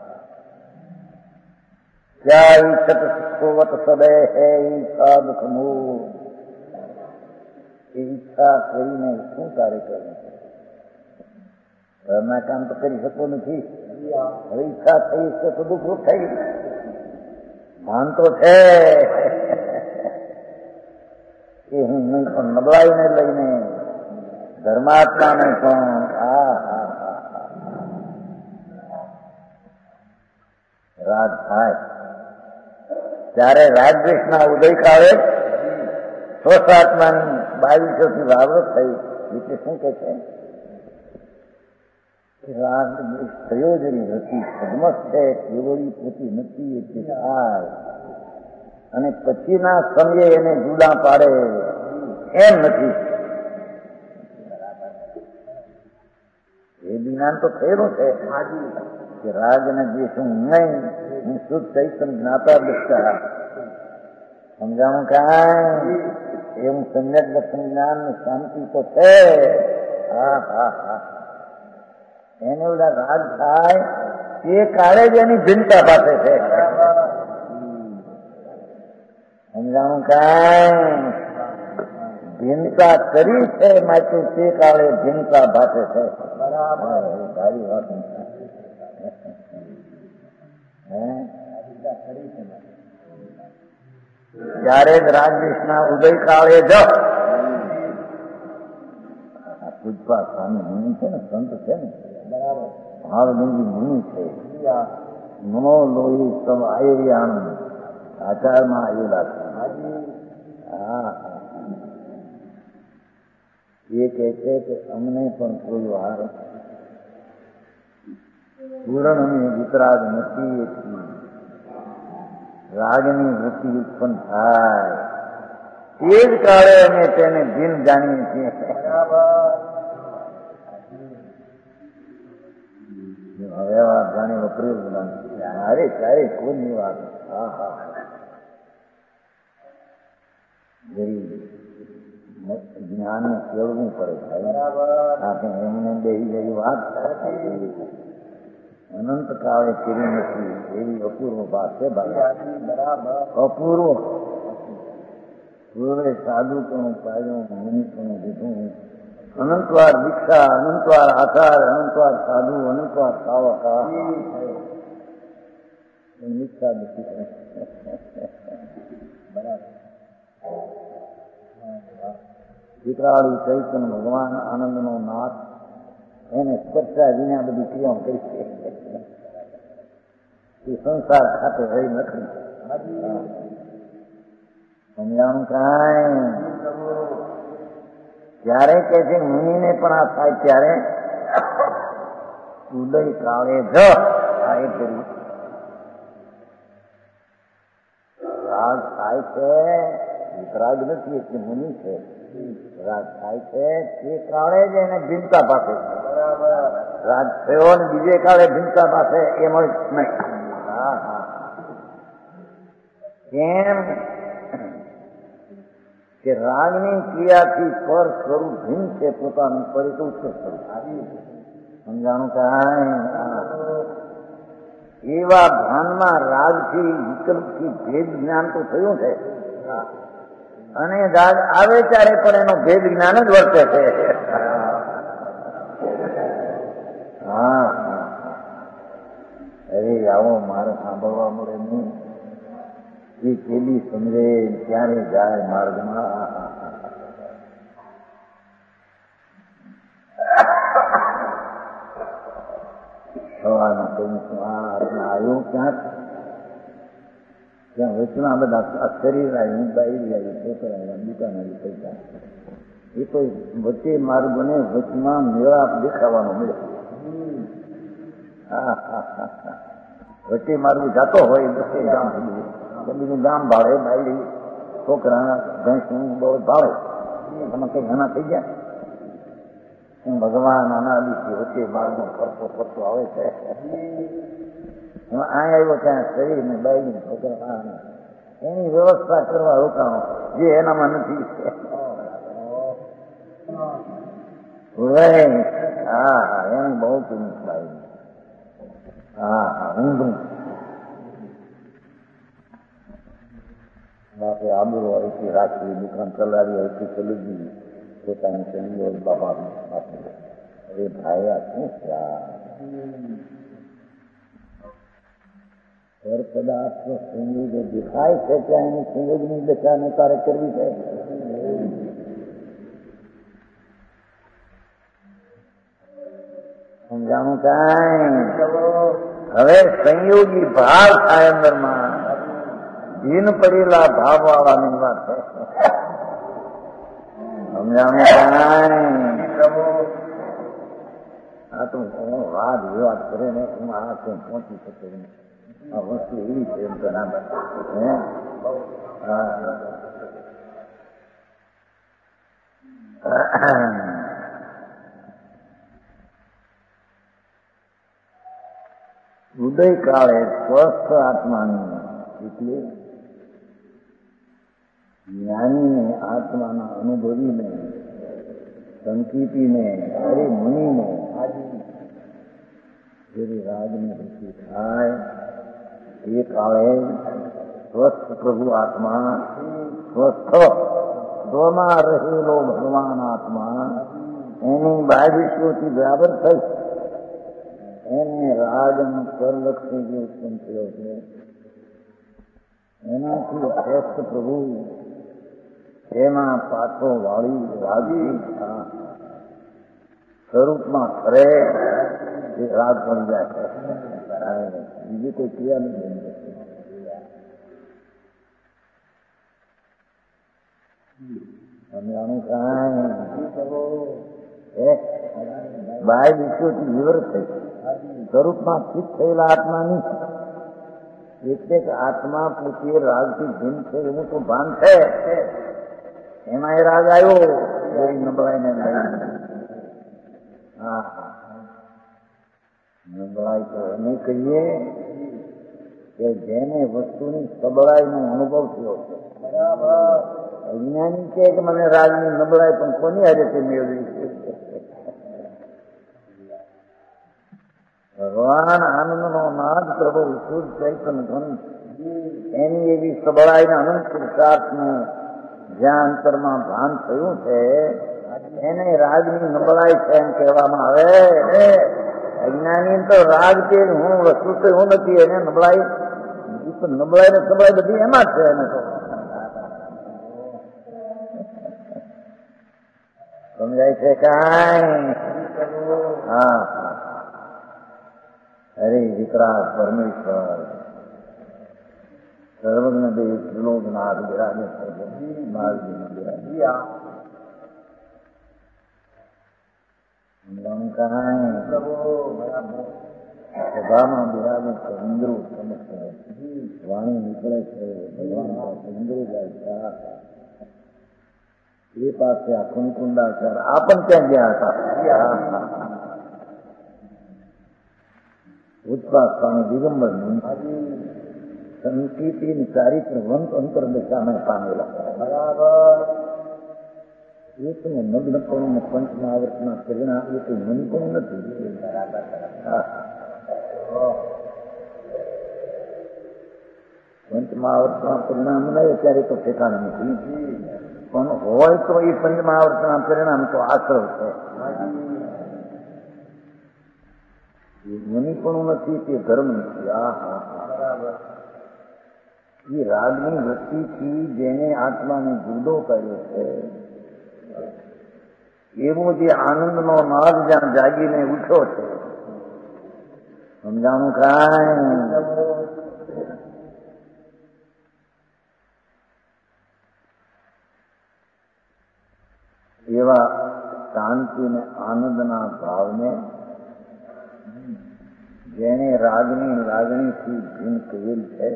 ક્યાં ઈચ્છત સુખોવત સદે હે ઈચ્છા દુઃખ મૂળ એ ઈચ્છા કરીને શું કાર્ય કરવું છે? ઘરના કામ તો કરી શકતો નથી. હવે ઈચ્છા થઈ છે તો દુઃખ થઈ ભાન તો છે એ હું નહીં પણ નબળાઈને લઈને ધર્માત્માને પણ હા હા હા રાગ થાય ત્યારે રાગદ્વેષના ઉદય આવે છ સાતમાની બાવીસો થી વાવડો થઈ એટલે શું કે છે રાગ થયો જ હતી સદમત છે કેવળી પોતી નથી એટલે થાય અને પછીના સમયે એને જુદા પાડે એમ નથી. એ જ્ઞાન તો થયેલું છે કે રાગ ને દ્વેષ હું નહીં, હું શુદ્ધ ચૈતન્ય જ્ઞાતા દસતા સમજાણું કાંઈ એવું સમ્યક દર્શન જ્ઞાન શાંતિ તો છે. હા હા હા એને બધા રાગ થાય તે કાળે જ એની ભિન્નતા પાસે છે. સમજાણું કાંઈ ભિન્નતા કરી છે માટે તે કાળે ભિન્નતા ભાષે છે. સારી વાત ત્યારે જ રાજદેશના ઉદય કાળે જ પૂજપા સ્વામી મુનિ છે ને, સંત છે ને, બરાબર ભાવલિંગી મુનિ છે. મનો લોહી સમ આયર્યાણ આચારમાં આવેલા છે. હા એ કહે છે કે અમને પણ કોઈ વાર પૂરણ અને વિતરાગ નથી રાગની વૃત્તિ ઉત્પન્ન થાય તે જ કાળે અમે તેને ભિન્ન જાણીએ છીએ. હવે વાત જાણી વપરી અરે ક્યારે કોની વાત. હા હા જ્ઞાનને કેળવું પડે. આપણે એમને બેહી જેવી વાત અનંત કાળે કરી નથી એવી અપૂર્વ વાત છે. અપૂર્વ પૂર્વે સાધુ પણ પાડ્યું, મુનિ પણ દીધું, અનંતવાર દીક્ષા, અનંતવાર આચાર, અનંતવાર સાધુ, અનંતવાર સાવકા દીક્ષા દીધી. બરાબર વિકરાળી ચૈતન્ય ભગવાન આનંદનો નાથ એને સ્પર્શા વિના બધી ક્રિયાઓ કરી છે. એ સંસાર ખાતે રહી નથી. સમજાણું કાંઈ ત્યારે કે છે મુનિને પણ આ થાય ત્યારે ઉદય કાળે જ આ એ કરી રાગ થાય છે. વિતરાગ નથી એટલે મુનિ છે. રાગ થાય છે તે કાળે જ એને ભિન્નતા પાસે રાગ થયો ને બીજે કાળે ભિન્નતા પાસે એમ જ નહીં. હા હા કેમ કે રાગની ક્રિયાથી પર સ્વરૂપ ભિન્ન છે, પોતાનું પરિતુષ્ટ સ્વરૂપ. સમજાણું કાંઈ એવા ભાનમાં રાગથી વિકલ્પથી ભેદ જ્ઞાન તો થયું છે અને રાગ આવે ત્યારે પણ એનો ભેદ જ્ઞાન જ વર્તે છે. હા અરે આવો મારે સાંભળવા મળે નહીં. એ પેલી સમજે ક્યારે જાય માર્ગમાં. સવારમાં કહ્યું છું આ આવ્યું ક્યાંક ત્યાં વચના બધા શરીર આવ્યું, બાઈ આવી, છોકરા આવ્યા, દુકાન આવી, પૈસા એ તો વચ્ચે માર્ગોને વચમાં મેળાપ દેખાવાનો મળે. હા હા હા હા વચ્ચે માર્ગ જાતો હોય બસે ગામ સુધી બીજું ગામ ભાડે, બાયડી, છોકરા, ભેંસું બહુ ભાડે. તમે કઈ ઘણા થઈ ગયા. ભગવાન આના દિવસે વચ્ચે માર્ગો ફરતો ફરતો આવે છે. એમાં આ આવ્યો ત્યાં શરીર ને બાયડી છોકરા એની વ્યવસ્થા કરવા રોકાણો જે એનામાં નથી. હા હા એને બહુ કિંમત લાવી. હા હા ઊંધું આપણે આબુ અહીંથી રાખી દુકાન ચલાવી અહીંથી ચલી પોતાની ચલી બાબા અરે ભાઈ આ શું પર પદાર્થ સંયોગ દેખાય છે ત્યાં એની સંયોગની દશાને તારે કરવી છે. સમજાણું કાંઈ હવે સંયોગી ભાવ થાય અંદરમાં ભીન પડેલા ભાવ વાળાની વાત છે. સમજાવે કાંઈ પ્રભુ આ તો વાદ વિવાદ કરે ને એમાં આ કંઈ પહોંચી શકે નહીં. આ વસ્તુ એવી છે એમ તો ના હે ઉદય કાળે સ્વસ્થ આત્માની એટલે જ્ઞાનીને આત્માના અનુભવીને સંકીર્તિને અરે મુનિને જેવી રાગની વૃત્તિ થાય એ કાળે સ્વસ્થ પ્રભુ આત્મા સ્વસ્થ સ્વમાં રહેલો ભગવાન આત્મા એની બાજુથી બરાબર થઈ એને રાગ અને કરલક્ષી જે ઉત્પન્ન થયો છે એનાથી શ્રેષ્ઠ પ્રભુ એમાં પાછો વાળી રાગી સ્વરૂપમાં ફરે એ રાગ પડી જાય છે. બીજી કોઈ ક્રિયા નથી. સમજાણું કાંઈ બાય વિશ્વથી વિવર થઈ સ્વરૂપમાં સ્થિત થયેલા આત્માની એટલે કે આત્મા પોતે રાગથી ભિન્ન છે એવું તો ભાન છે. એમાં એ રાગ આવ્યો એવી નબળાઈને લઈને હા નબળાઈ તો એને કહીએ કે જેને વસ્તુની સબળાઈનો અનુભવ થયો છે. અજ્ઞાની છે કે મને રાગની નબળાઈ પણ કોની આજે તે મેળવી છે. ભગવાન આનંદનો નાદ પ્રભુ શુદ્ધ ચૈતન્ય ધન એની એવી સબળાઈના અનંત પુરુષાર્થનું જ્યાં અંતરમાં ભાન થયું છે એને રાગની નબળાઈ છે એમ કહેવામાં આવે. અજ્ઞાની તો રાગ છે હું વસ્તુ તો હું નથી એને નબળાઈ નબળાઈ ને સબળાઈ બધી એમાં જ છે. એને તો સમજાય છે કાંઈ હા હરે વિકરાટ પરમેશ્વર સર્વજ્ઞ દેવ ત્રિલોકનાથ બિરાજે સમજાણું કાંઈ સભામાં બિરાજે છે ઇન્દ્રો સમસ્ત વાણી નીકળે છે ભગવાન પાસે ઇન્દ્રો જાય એ પાસે આ કુંકુંડાચાર આ પણ ક્યાં ગયા હતા. ઉત્પાદ સ્વામી દિગંબર સંકીર્તિ ચારિત્ર વંત અંતર દશામાં પામેલા બરાબર એક નગ્નપણું પંચમહાવર્તના પરિણામ એ કોઈ મનપણું નથી. પંચમહાવર્તના પરિણામ નહીં અત્યારે તો ઠેકાણા નથી પણ હોય તો એ પંચમહાવર્તના પરિણામ તો આશ્રવ છે. મની પણ નથી તે ધર્મ નથી. આ હા એ રાગની વૃત્તિથી જેને આત્માને જુદો કર્યો છે એવો જે આનંદનો નાદ જ્યાં જાગીને ઉઠ્યો છે સમજાણું કાંઈ એવા શાંતિ ને આનંદના ભાવને જેને રાગની લાગણીથી ભીન કરેલ છે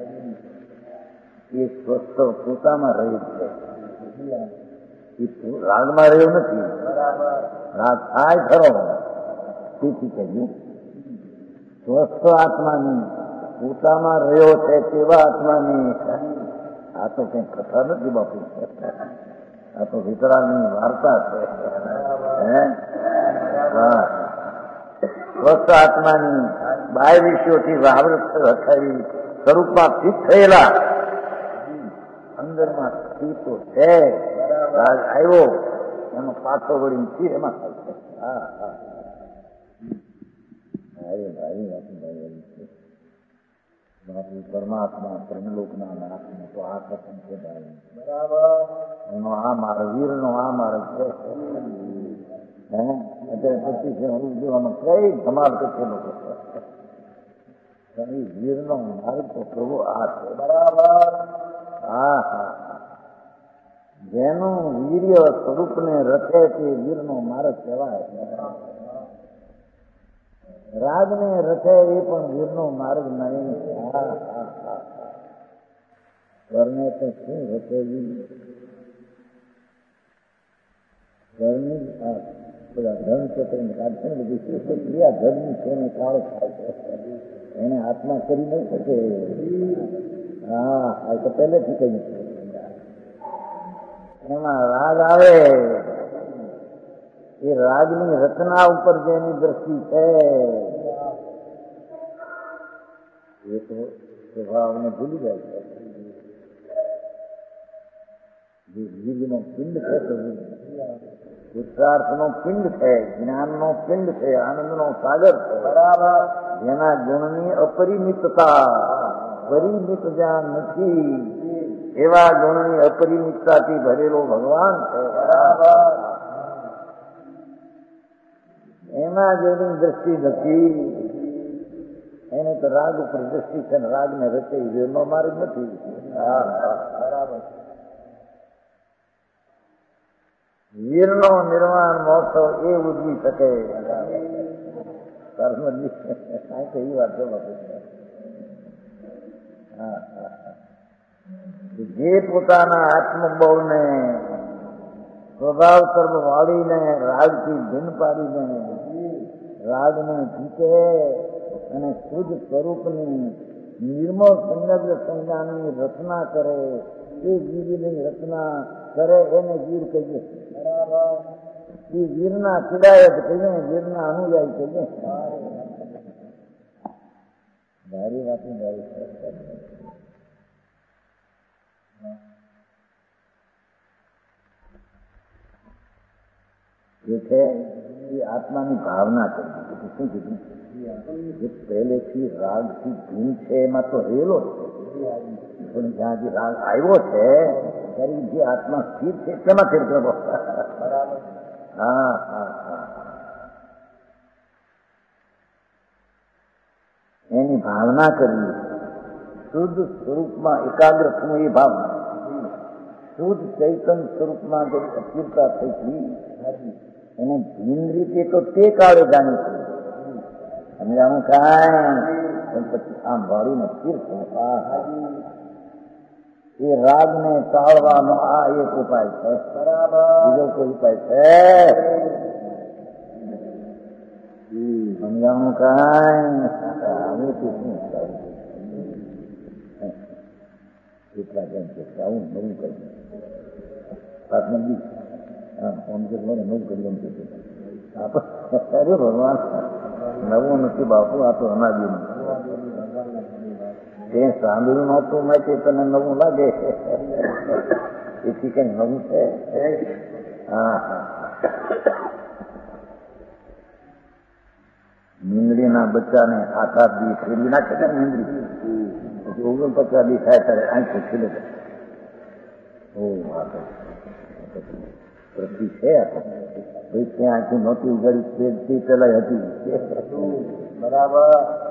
એ સ્વસ્થ પોતામાં રહ્યું છે. રાગમાં રહ્યો નથી. રાગ થાય ખરો તેથી કહ્યું સ્વસ્થ આત્માની પોતામાં રહ્યો છે તેવા આત્માની. આ તો કઈ કથા નથી બાપુ, આ તો વિતરાગની વાર્તા છે. હા સ્વસ્થ આત્માની બાય વિષયોથી વાવૃત રખાવી સ્વરૂપમાં સ્થિત થયેલા અંદરમાં સ્થિત છે. રાગ આવ્યો એનો પાછો વળી સ્થિર એમાં થાય છે. હા હા અરે ભાઈ ભાઈ બાપુ પરમાત્મા બ્રહ્મલોકના નાથનો તો આ કથન છે ભાઈ. બરાબર એનો આ માર્ગ વીરનો આ માર્ગ છે. અત્યારે પછી જોવામાં કઈ ધમાલ કરશે લોકો. વીરનો માર્ગ તો પ્રભુ આ છે. બરાબર હા હા જેનું વીર્ય સ્વરૂપને રચે તે વીરનો માર્ગ કહેવાય. રાગને રચે એ પણ વીરનો માર્ગ નહીં. ઘરને તો શું રચેવી ઘરની બધા ધન ક્ષેત્રની કાઢશે ને બધી શું ક્રિયા ઘરની છે ને કાળ થાય છે એને આત્મા કરી નહીં શકે. હા આ તો પહેલેથી કહ્યું છે. એમાં રાગ આવે એ રાગની રચના ઉપર જેની દ્રષ્ટિ છે એ તો સ્વભાવને ભૂલી જાય છે. જે વીરનો પિંડ છે તો પુરુષાર્થનો પિંડ છે, જ્ઞાનનો પિંડ છે, આનંદનો સાગર છે. બરાબર. જેના ગુણની અપરિમિતતા પરિમિત જ્યાં નથી એવા ગુણની અપરિમિતતાથી ભરેલો ભગવાન છે. બરાબર. એમાં જેની દ્રષ્ટિ નથી એને તો રાગ ઉપર દ્રષ્ટિ છે ને રાગને રચે વીરનો માર્ગ નથી. બરાબર. વીરનો નિર્માણ મહોત્સવ એ ઉજવી શકે. કઈ વાત જે પોતાના આત્મબળને સ્વભાવ સર્વ વાળીને રાગથી ભિન્ન પાડીને રાગને જીતે અને શુદ્ધ સ્વરૂપની નિર્મળ સંલગ્ન સંજ્ઞાની રચના કરે એ વીરની રચના કરે એને વીર કહીએ. એ વીરના ચિડાયત કહીએ, વીરના અનુયાયી કહીએ. મારી વાત મારી જે છે એ આત્માની ભાવના કરી. શું કીધું? જે પહેલેથી રાગથી ભીન છે એમાં તો રહેલો છે, પણ જ્યાં જે રાગ આવ્યો છે ત્યારે જે આત્મા સ્થિર છે તેમાં ફેર કરવો. હા હા હા એની ભાવના કરવી. શુદ્ધ સ્વરૂપમાં એકાગ્ર થવું એ ભાવના. શુદ્ધ ચૈતન સ્વરૂપમાં જે અસ્થિરતા થઈ એને ભીન રીતે તો તે કાળે જાણી છે. સમજાણું કાંઈ પછી આમ વાળીને સ્થિર થવું. એ રાગને ટાળવાનો આ એક ઉપાય છે. બરાબર. બીજો કોઈ ઉપાય છે? સમજાણું કાંઈ હવે તો શું એટલા કેમ છે આવું નવું કર્યું ફોન કરી નવું કર્યું અરે ભગવાન નવું નથી બાપુ, આ તો અનાદિનું. તે સાંભળ્યું નહોતું માટે તને નવું લાગે એથી કઈ નવું છે? હા હા મીંદડીના બચ્ચાને હાથ હાથ દી ફેરવી નાખે છે મીંદડી પછી ઓગણપચાસ દી થાય ત્યારે આંખો ખીલે છે. ઓ પ્રતિ છે ત્યાં આંખી નહોતી ઉગાડી પેલા હતી. બરાબર.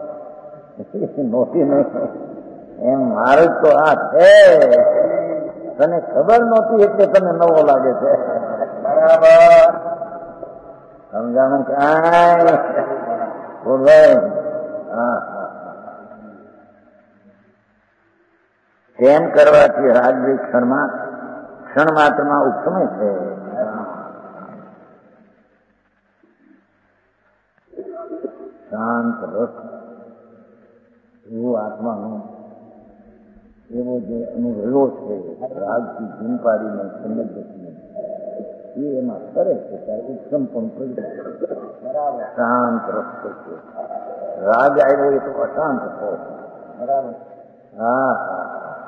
નહોતી નહીં એમ મારે તો આ છે, તને ખબર નહોતી એટલે તને નવો લાગે છે. બરાબર. સમજાણું કાંઈ બોલાય? હા તેમ કરવાથી રાજવી ક્ષણમાં ક્ષણ માત્રમાં ઉત્સમે છે. શાંત રસ એવું આત્માનો એવો જે અનુભવ્યો છે રાગથી ભીન પાડીને સંલગ્ન એ એમાં કરે છે ત્યારે ઉત્તમ પણ થઈ બરાબર. શાંત રસ્તો છે. રાગ આવ્યો એ તો અશાંત થયો. બરાબર. હા હા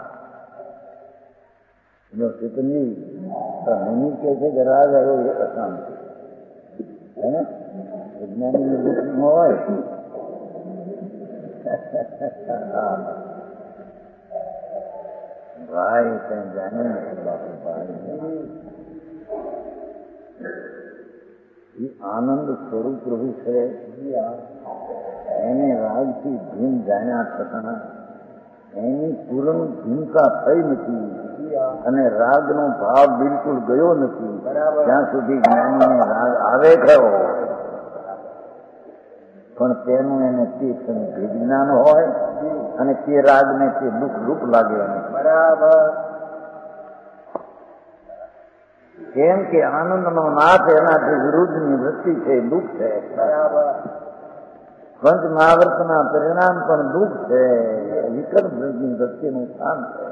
જો ચેતનજી નહીં કે છે કે રાગ આવ્યો એ અશાંત હે ને વિજ્ઞાની બુક હોય ભાઈ ત્યાં જાણે નથી બાપુ ભાઈ એ આનંદ સ્વરૂપ પ્રભુ છે. એને રાગથી ભીન જાણ્યા છતાં એની પૂર્ણ ભૂમિકા થઈ નથી. અને રાગનો ભાવ બિલકુલ ગયો નથી ત્યાં સુધી જ્ઞાનીને રાગ આવે ખરો, પણ તેનું એને તીક્ષ્ણ વિજ્ઞાન હોય અને તે રાગને તે દુઃખ રૂપ લાગે. બરાબર. કેમ કે આનંદનો નાથ એનાથી વિરુદ્ધની વૃત્તિ છે, દુઃખ છે. બરાબર. પંચ મહાવર્તના પરિણામ પણ દુઃખ છે, વિકલ્પ વૃત્તિનું સ્થાન છે.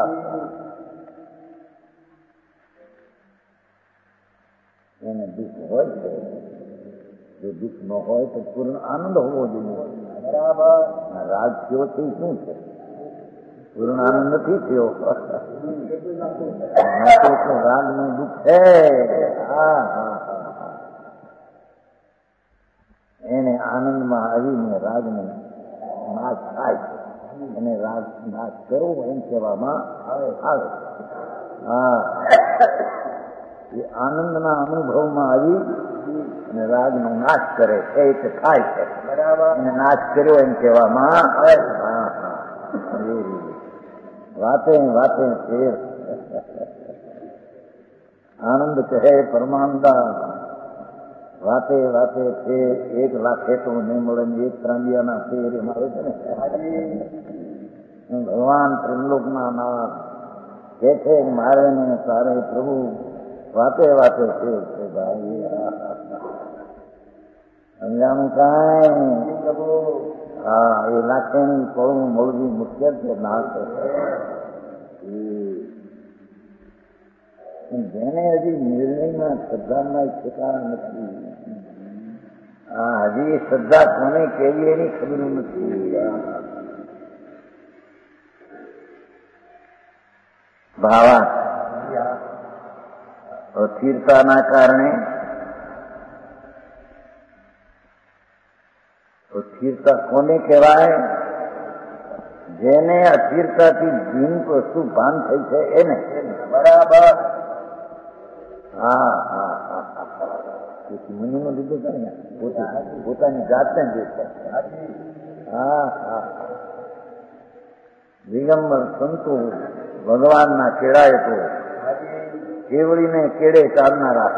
એને દુઃખ હોય છે, જો દુઃખ ન હોય તો પૂર્ણ આનંદ હોવો જોઈએ. બરાબર. રાગ થયો તે શું છે? પૂર્ણ આનંદ નથી થયો, રાગ નું દુઃખ છે. હા હા એને આનંદમાં આવીને રાગને નાશ થાય છે, એને રાગ નાશ કરવો એમ કહેવામાં આવે. હા, એ આનંદના અનુભવમાં આવી અને રાગનો નાશ કરે છે, એ થાય છે. બરાબર. એને નાશ કર્યો એમ કહેવામાં આવે. હા હા, વાતે વાતે ફેર આનંદ કહે પરમાનંદા, વાતે વાતે ફેર એક લાખે તો નહીં મળે, એક ત્રાંડિયાના ફેર એમ આવે છે ને. ભગવાન ત્રિલોકના નાથ કે છે મારે ને તારે પ્રભુ વાતે વાતે ફેર છે. ભાઈ સમજાણું કાંઈ પ્રભુ. હા, એ લાખેની પડવું મળવી મુશ્કેલ છે. ના છે જેને હજી નિર્ણયના શ્રદ્ધામાં ઠેકાણા નથી. હા, હજી એ શ્રદ્ધા કોને કેવી એની ખબર નથી. ભાવા અસ્થિરતાના કારણે અસ્થિરતા કોને કહેવાય? જેને અસ્થિરતાથી ભિન્ન વસ્તુ ભાન થઈ છે એને. બરાબર. હા હા હા મુનિનો લીધો છે ને પોતાની જાતને જે છે. હા હા દિગંબર સંતો ભગવાનના કેળાય તો કેવડીને કેળે ચાલનારા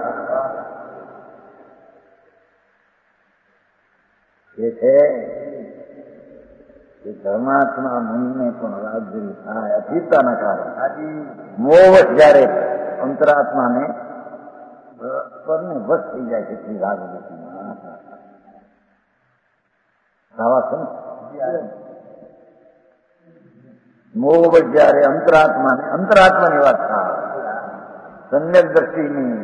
એ છે કે ધર્માત્મા મનને પણ રાજ્ય થાય અસ્થિરતાના કારણે. મોહ જયારે અંતરાત્માને પરને વશ થઈ જાય છે શ્રી રાગવતીમાં. આવા છે મોહ જયારે અંતરાત્માને અંતરાત્માની વાત થાય સમ્યક દ્રષ્ટિની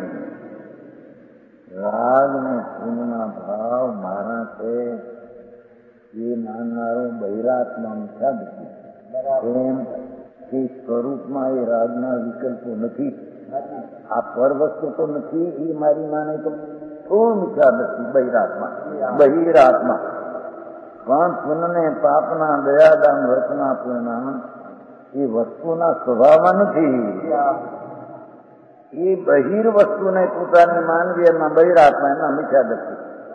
રાગ ને પૂર્ણના ભાવ મારા છે એ માનનારો બહિરાત્મા મિથ્યા દ્રષ્ટિ. એમ કે સ્વરૂપમાં એ રાગના વિકલ્પો નથી, આ પર વસ્તુ તો નથી, એ મારી માને તો થોડું મિથ્યા દ્રષ્ટિ બહિરાત્મા બહિરાત્મા. પણ પુનઃને પાપના દયાદાન વર્તના પરિણામ એ વસ્તુના સ્વભાવમાં નથી. એ બહિર વસ્તુને પોતાની માનવી એમાં બહિરાત્મા એમાં મિથ્યા દ્રષ્ટિ.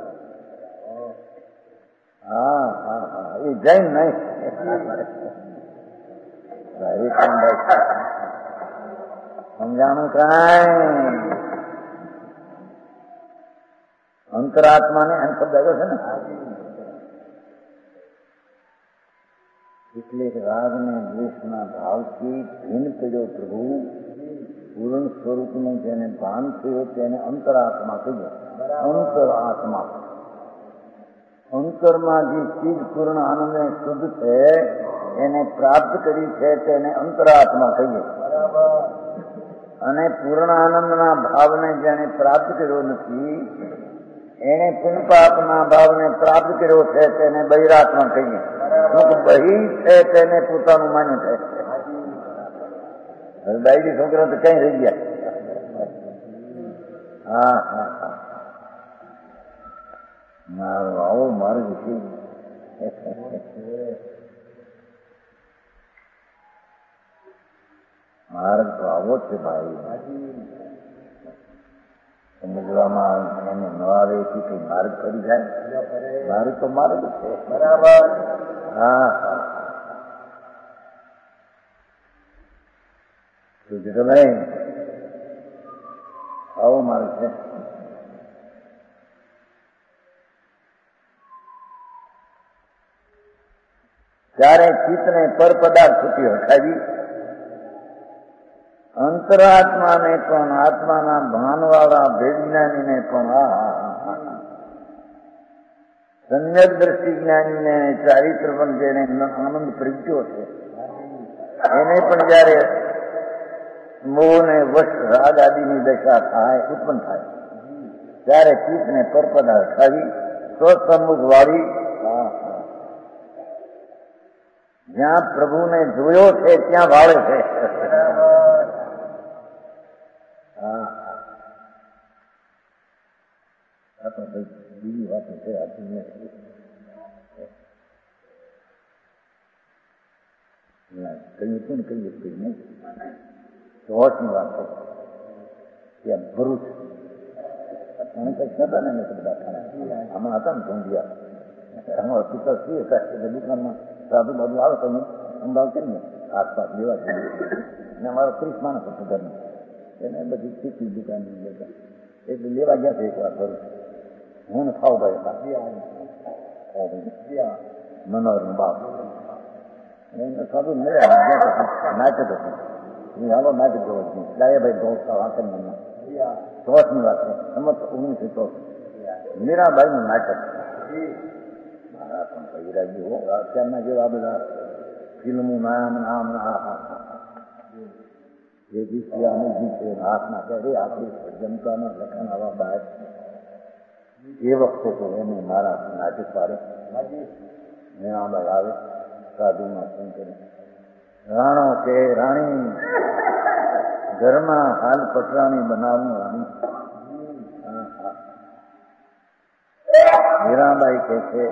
હા હા હા એ જૈન નહીં. સમજાણું કાંઈ? અંતરાત્માને એમ શબ્દ આવ્યો છે ને. એટલે રાગને દ્વેષના ભાવથી ભિન્ન કર્યો પ્રભુ. પૂર્ણ સ્વરૂપનું જેને ભાન થયો તેને અંતરાત્મા કહ્યું. અંતરાત્મા અંતરમાં જે ચીજ પૂર્ણ આનંદ શુદ્ધ છે એને પ્રાપ્ત કરી છે તેને અંતરાત્મા કહીએ. અને પૂર્ણ આનંદના ભાવને જેને પ્રાપ્ત કર્યો નથી એને પુણ્યપાપના ભાવને પ્રાપ્ત કર્યો છે તેને બહિરાત્મા કહીએ. બહિ છે તેને પોતાનું માન્યું છે. બાયડી છોકરા તો કઈ રહી ગયા. હા હા હા મારો આવો માર્ગ છે. માર્ગ તો આવો છે ભાઈ. સમજવામાં એને ન આવે કે કઈ માર્ગ કરી જાય. માર્ગ તો માર્ગ છે. બરાબર. હા હા તો ભાઈ આવો મારે છે. ત્યારે ચિત્તને પર પદાર્થ સુધી હટાવી અંતરાત્માને પણ આત્માના ભાનવાળા ભેદજ્ઞાનીને પણ આ સમ્યક દ્રષ્ટિ જ્ઞાનીને ચારિત્ર પણ જેને આનંદ પ્રગટ્યો છે એને પણ જયારે મોહને વશ રાગ આદિની દશા થાય ઉત્પન્ન થાય ત્યારે ચિત્તને પરપદા હટાવી સ્વસમ્મુખ વાળી જ્યાં પ્રભુને જોયો છે ત્યાં વાળે છે. બીજી વાતો છે કહ્યું હતું ને કહીએ કઈ નહીં હોશની વાત છે ત્યાં ભરૂચ હતા ને બધા આમાં હતા ને ઢોંઢિયા અમારા પિતા શું હતા દુકાનમાં સાધુ બાજુ આવે તો અમદાવાદ કરીને આસપાસ લેવા જોઈએ અને અમારો ત્રીસ માણસ હતો ઘરમાં એને બધી ચીકી દુકાન લેતા એટલે લેવા ગયા છે એક વાર ભરૂચ હું ને ખાવભાઈ હતા મનોહર બાપ એને સાધુ મળ્યા નાચક હતું હાલો નાચક જોવો ડાયાભાઈ ગૌસ્તા વાંકન મનમાં ચોથની વાત છે સમજ ઓગણીસો ચોથ મીરાબાઈ નું નાટક મારા પણ કવિરાજી હો અત્યારના જેવા બધા ફિલ્મો નામ નામ જે દિવસે અનુજી છે હાથના કરે આપણી જનતાને લખન આવા બહાર એ વખતે તો એને મારા નાટક પાડે મીરાબાઈ આવે સાધુમાં ફોન કરે રાણો કે રાણી ઘરમાં હાલ પટરાણી બનાવનું રાણી મીરાબાઈ કે છે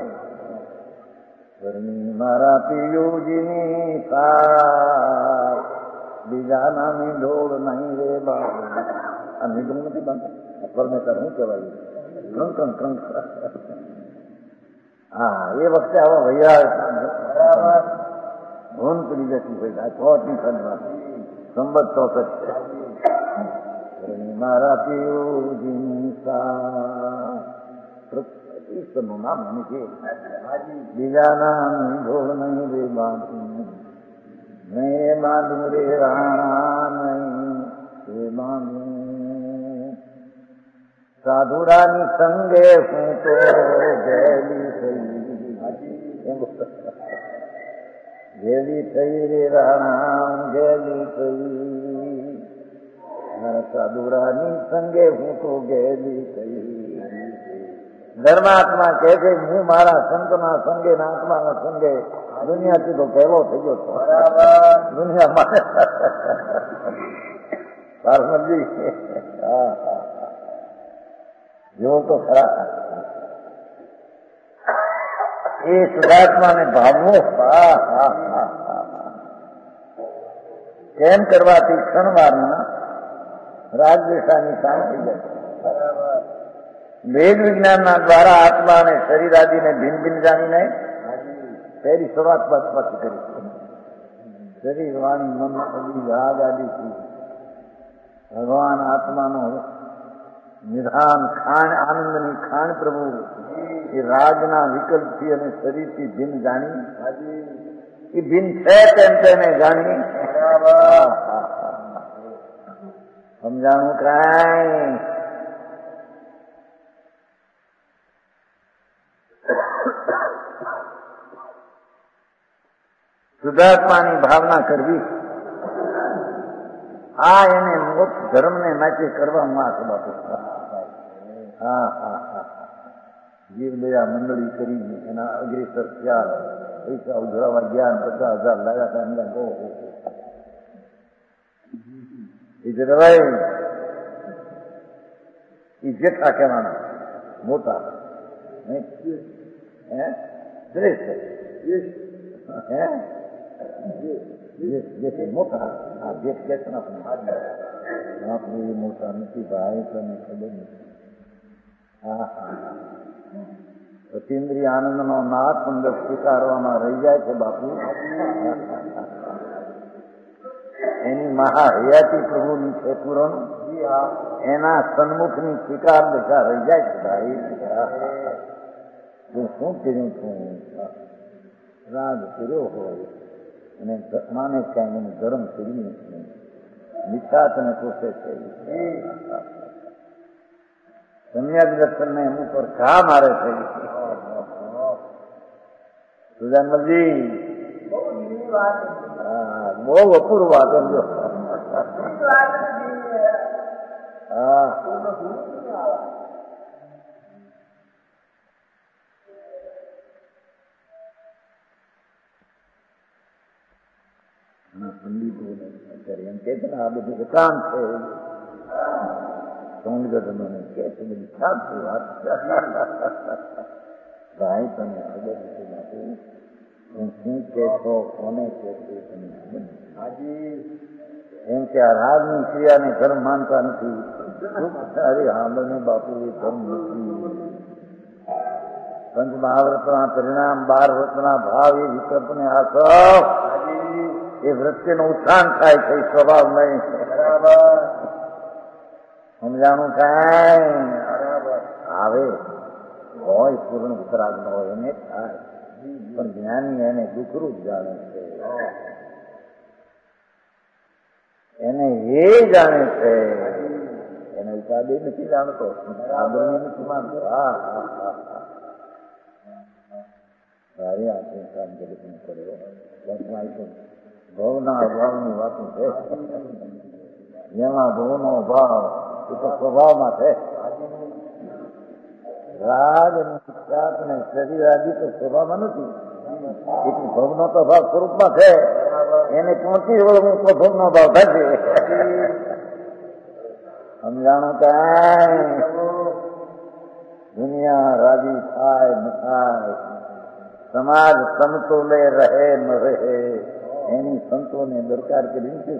ઘરની મારા પિયુજીની સાર બીજા નાની ઢોળ નહીં રે બાપ આ નિગમ નથી બનતા પરમેશ્વર શું કહેવાય ક્રંક ક્રંક હા એ વખતે આવા ભૈયા ભૂન કરી જતી હોય ચોથની ખંડમાં સંબત ચોસઠ છે મારા પિયુજીની ઈશ્વરનું નામ એનું છે બીજા નામ ઢોળ નહીં રે બાંધું નહીં બાંધું રે રાણા નહીં રે બાંધું સાધુરાની સંગે હું તો ગેલી થઈ ગેલી થઈ રે રાણા ગેલી થઈ સાધુરાની સંગે હું તો ગેલી થઈ. ધર્માત્મા કહે છે હું મારા સંતના સંગે ના આત્માના સંગે દુનિયાથી તો પહેલો થઈ ગયો છો દુનિયામાં પાર્વતી જો તો ખરા એ શુદ્ધાત્માને ભાવવો કેમ કરવાથી ક્ષણવારમાં રાજદેશાની શાંતિ થઈ જાય. વેદ વિજ્ઞાનના દ્વારા આત્મા અને શરીર આદિને ભિન્ન ભિન્ન જાણીને પહેલી શરૂઆત પાછી કરી શરીર વાણી મન આદિ રાગ આદિથી ભગવાન આત્માનો નિધાન ખાણ આનંદની ખાણ પ્રભુ એ રાગના વિકલ્પથી અને શરીરથી ભિન્ન જાણી એ ભિન્ન છે તેમ તેને જાણી સમજાણું કાંઈ શુદ્ધાત્માની ભાવના કરવી આ એને મોક્ષ ધર્મને માટે કરવામાં આ બાપુ હા હા હા જીવદયા મંડળી કરી એના અગ્રેસર થયા પૈસા ઉઘરાવા ગયા પચાસ હજાર લાવ્યા હતા એમને બહુ એ જવાય એ જેઠા કહેવાના મોટા હે શ્રેષ્ઠ હે મોટા આ જેઠ કે છે ને આપણે આપણે એ મોટા નથી ભાઈ તને ખબર નથી. હા હા અતિન્દ્રિય આનંદનો નાદ અંદર સ્વીકારવામાં રહી જાય છે બાપુ. એની મહાહયાતી પ્રભુની છે પૂરણ એના સન્મુખની સ્વીકાર દશા રહી જાય છે ભાઈ. હું શું કર્યું છું? રાગ કર્યો હોય અને માને ક્યાંય એને ગરમ કર્યું છે, નિશાત ને કોશે છે. સમ્યક દર્શન ને અમુક પર ઘા મારે છે. સુજાનજી બહુ અપૂર્વ વાત સમજો. હા પંડિતો અત્યારે એમ કે છે ને આ બધું કામ છે. સોનગઢ મને કે છે બધી સાચી વાત. ભાઈ તમે ખબર નથી બાપુ હું શું કે છો, કોને કે છો તમે હાજી એમ કે આ રાગની ક્રિયાને ધર્મ માનતા નથી. અરે હાંભળને બાપુ એ ધર્મ નથી. પંચ મહાવ્રતના પરિણામ બાર વ્રતના ભાવ એ વિકલ્પને આસવ એ વૃત્તિનું ઉત્થાન થાય છે, સ્વભાવ નહીં. સમજાણું કાંઈ આવે હોય પૂર્ણ વિતરાગ ન હોય એને થાય, પણ જ્ઞાની એને દુઃખરૂપ જાણે છે. એને એ જાણે છે, એને ઉપાધિ નથી જાણતો, આદરણી નથી માનતો. હા હા હા હા સારી આપણે કામ જગતનું કર્યો ભવના અભાવની વાતો છે. જેમાં ભવનો અભાવ એ તો સ્વભાવમાં છે. રાગ અને નિશ્ચાત ને શરીર આદિ તો સ્વભાવમાં નથી. એટલે ભવનો તો ભાવ સ્વરૂપમાં છે. એને પહોંચી વળવું તો ભવનો ભાવ થશે. સમજાણું કાંઈ દુનિયા રાજી થાય ન થાય, સમાજ સમતોલે રહે ન રહે, એની સંતોને દરકાર કરી છે.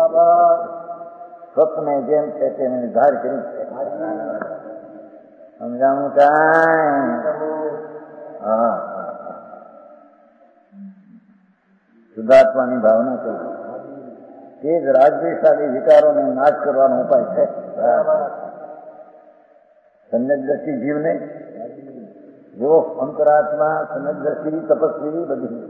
સ્વપ્ને જેમ છે તેને નિર્ધાર કરી છે. સમજાણું કાંઈ? હા શુદ્ધાત્માની ભાવના કરી તે જ રાજદ્વેષાદી વિકારોને નાશ કરવાનો ઉપાય છે. સમ્યકદર્શી જીવને જો અંતરાત્મા સમ્યકદર્શી તપસ્વી બધી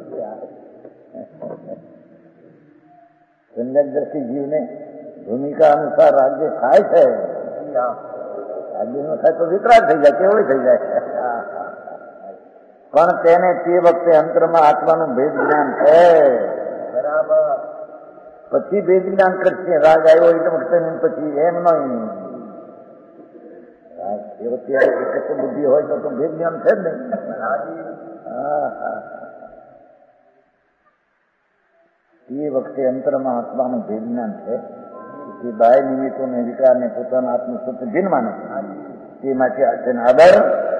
સમ્યકદર્શી જીવને ભૂમિકા અનુસાર રાજ્ય થાય છે. રાજ્ય નો થાય તો વિતરાગ થઈ જાય, કેવળી થઈ જાય. પણ તેને તે વખતે અંતરમાં આત્માનું ભેદ જ્ઞાન છે. બરાબર. પછી ભેદ જ્ઞાન કરશે. રાગ આવ્યો એટલે વખતે પછી એમ નહીં. એ વખતે બુદ્ધિ હોય તો તો ભેદ જ્ઞાન છે જ નહીં. હા હા એ વખતે અંતરમાં આત્માનું ભેદ જ્ઞાન છે. એ બાહ્ય નિમિત્તોને વિકારને પોતાના આત્મ સત્ય ભિન્ન માને તે માટે તેને આદર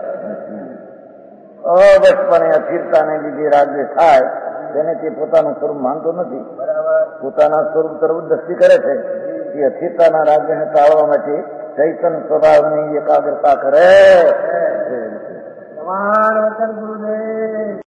અવશ્યપણે અસ્થિરતાને લીધે રાજ્ય થાય તેને તે પોતાનું સ્વરૂપ માનતો નથી. પોતાના સ્વરૂપ તરફ દ્રષ્ટિ કરે છે. તે અસ્થિરતાના રાજ્યને ટાળવા માટે ચૈતન્ય સ્વભાવની એકાગ્રતા કરે.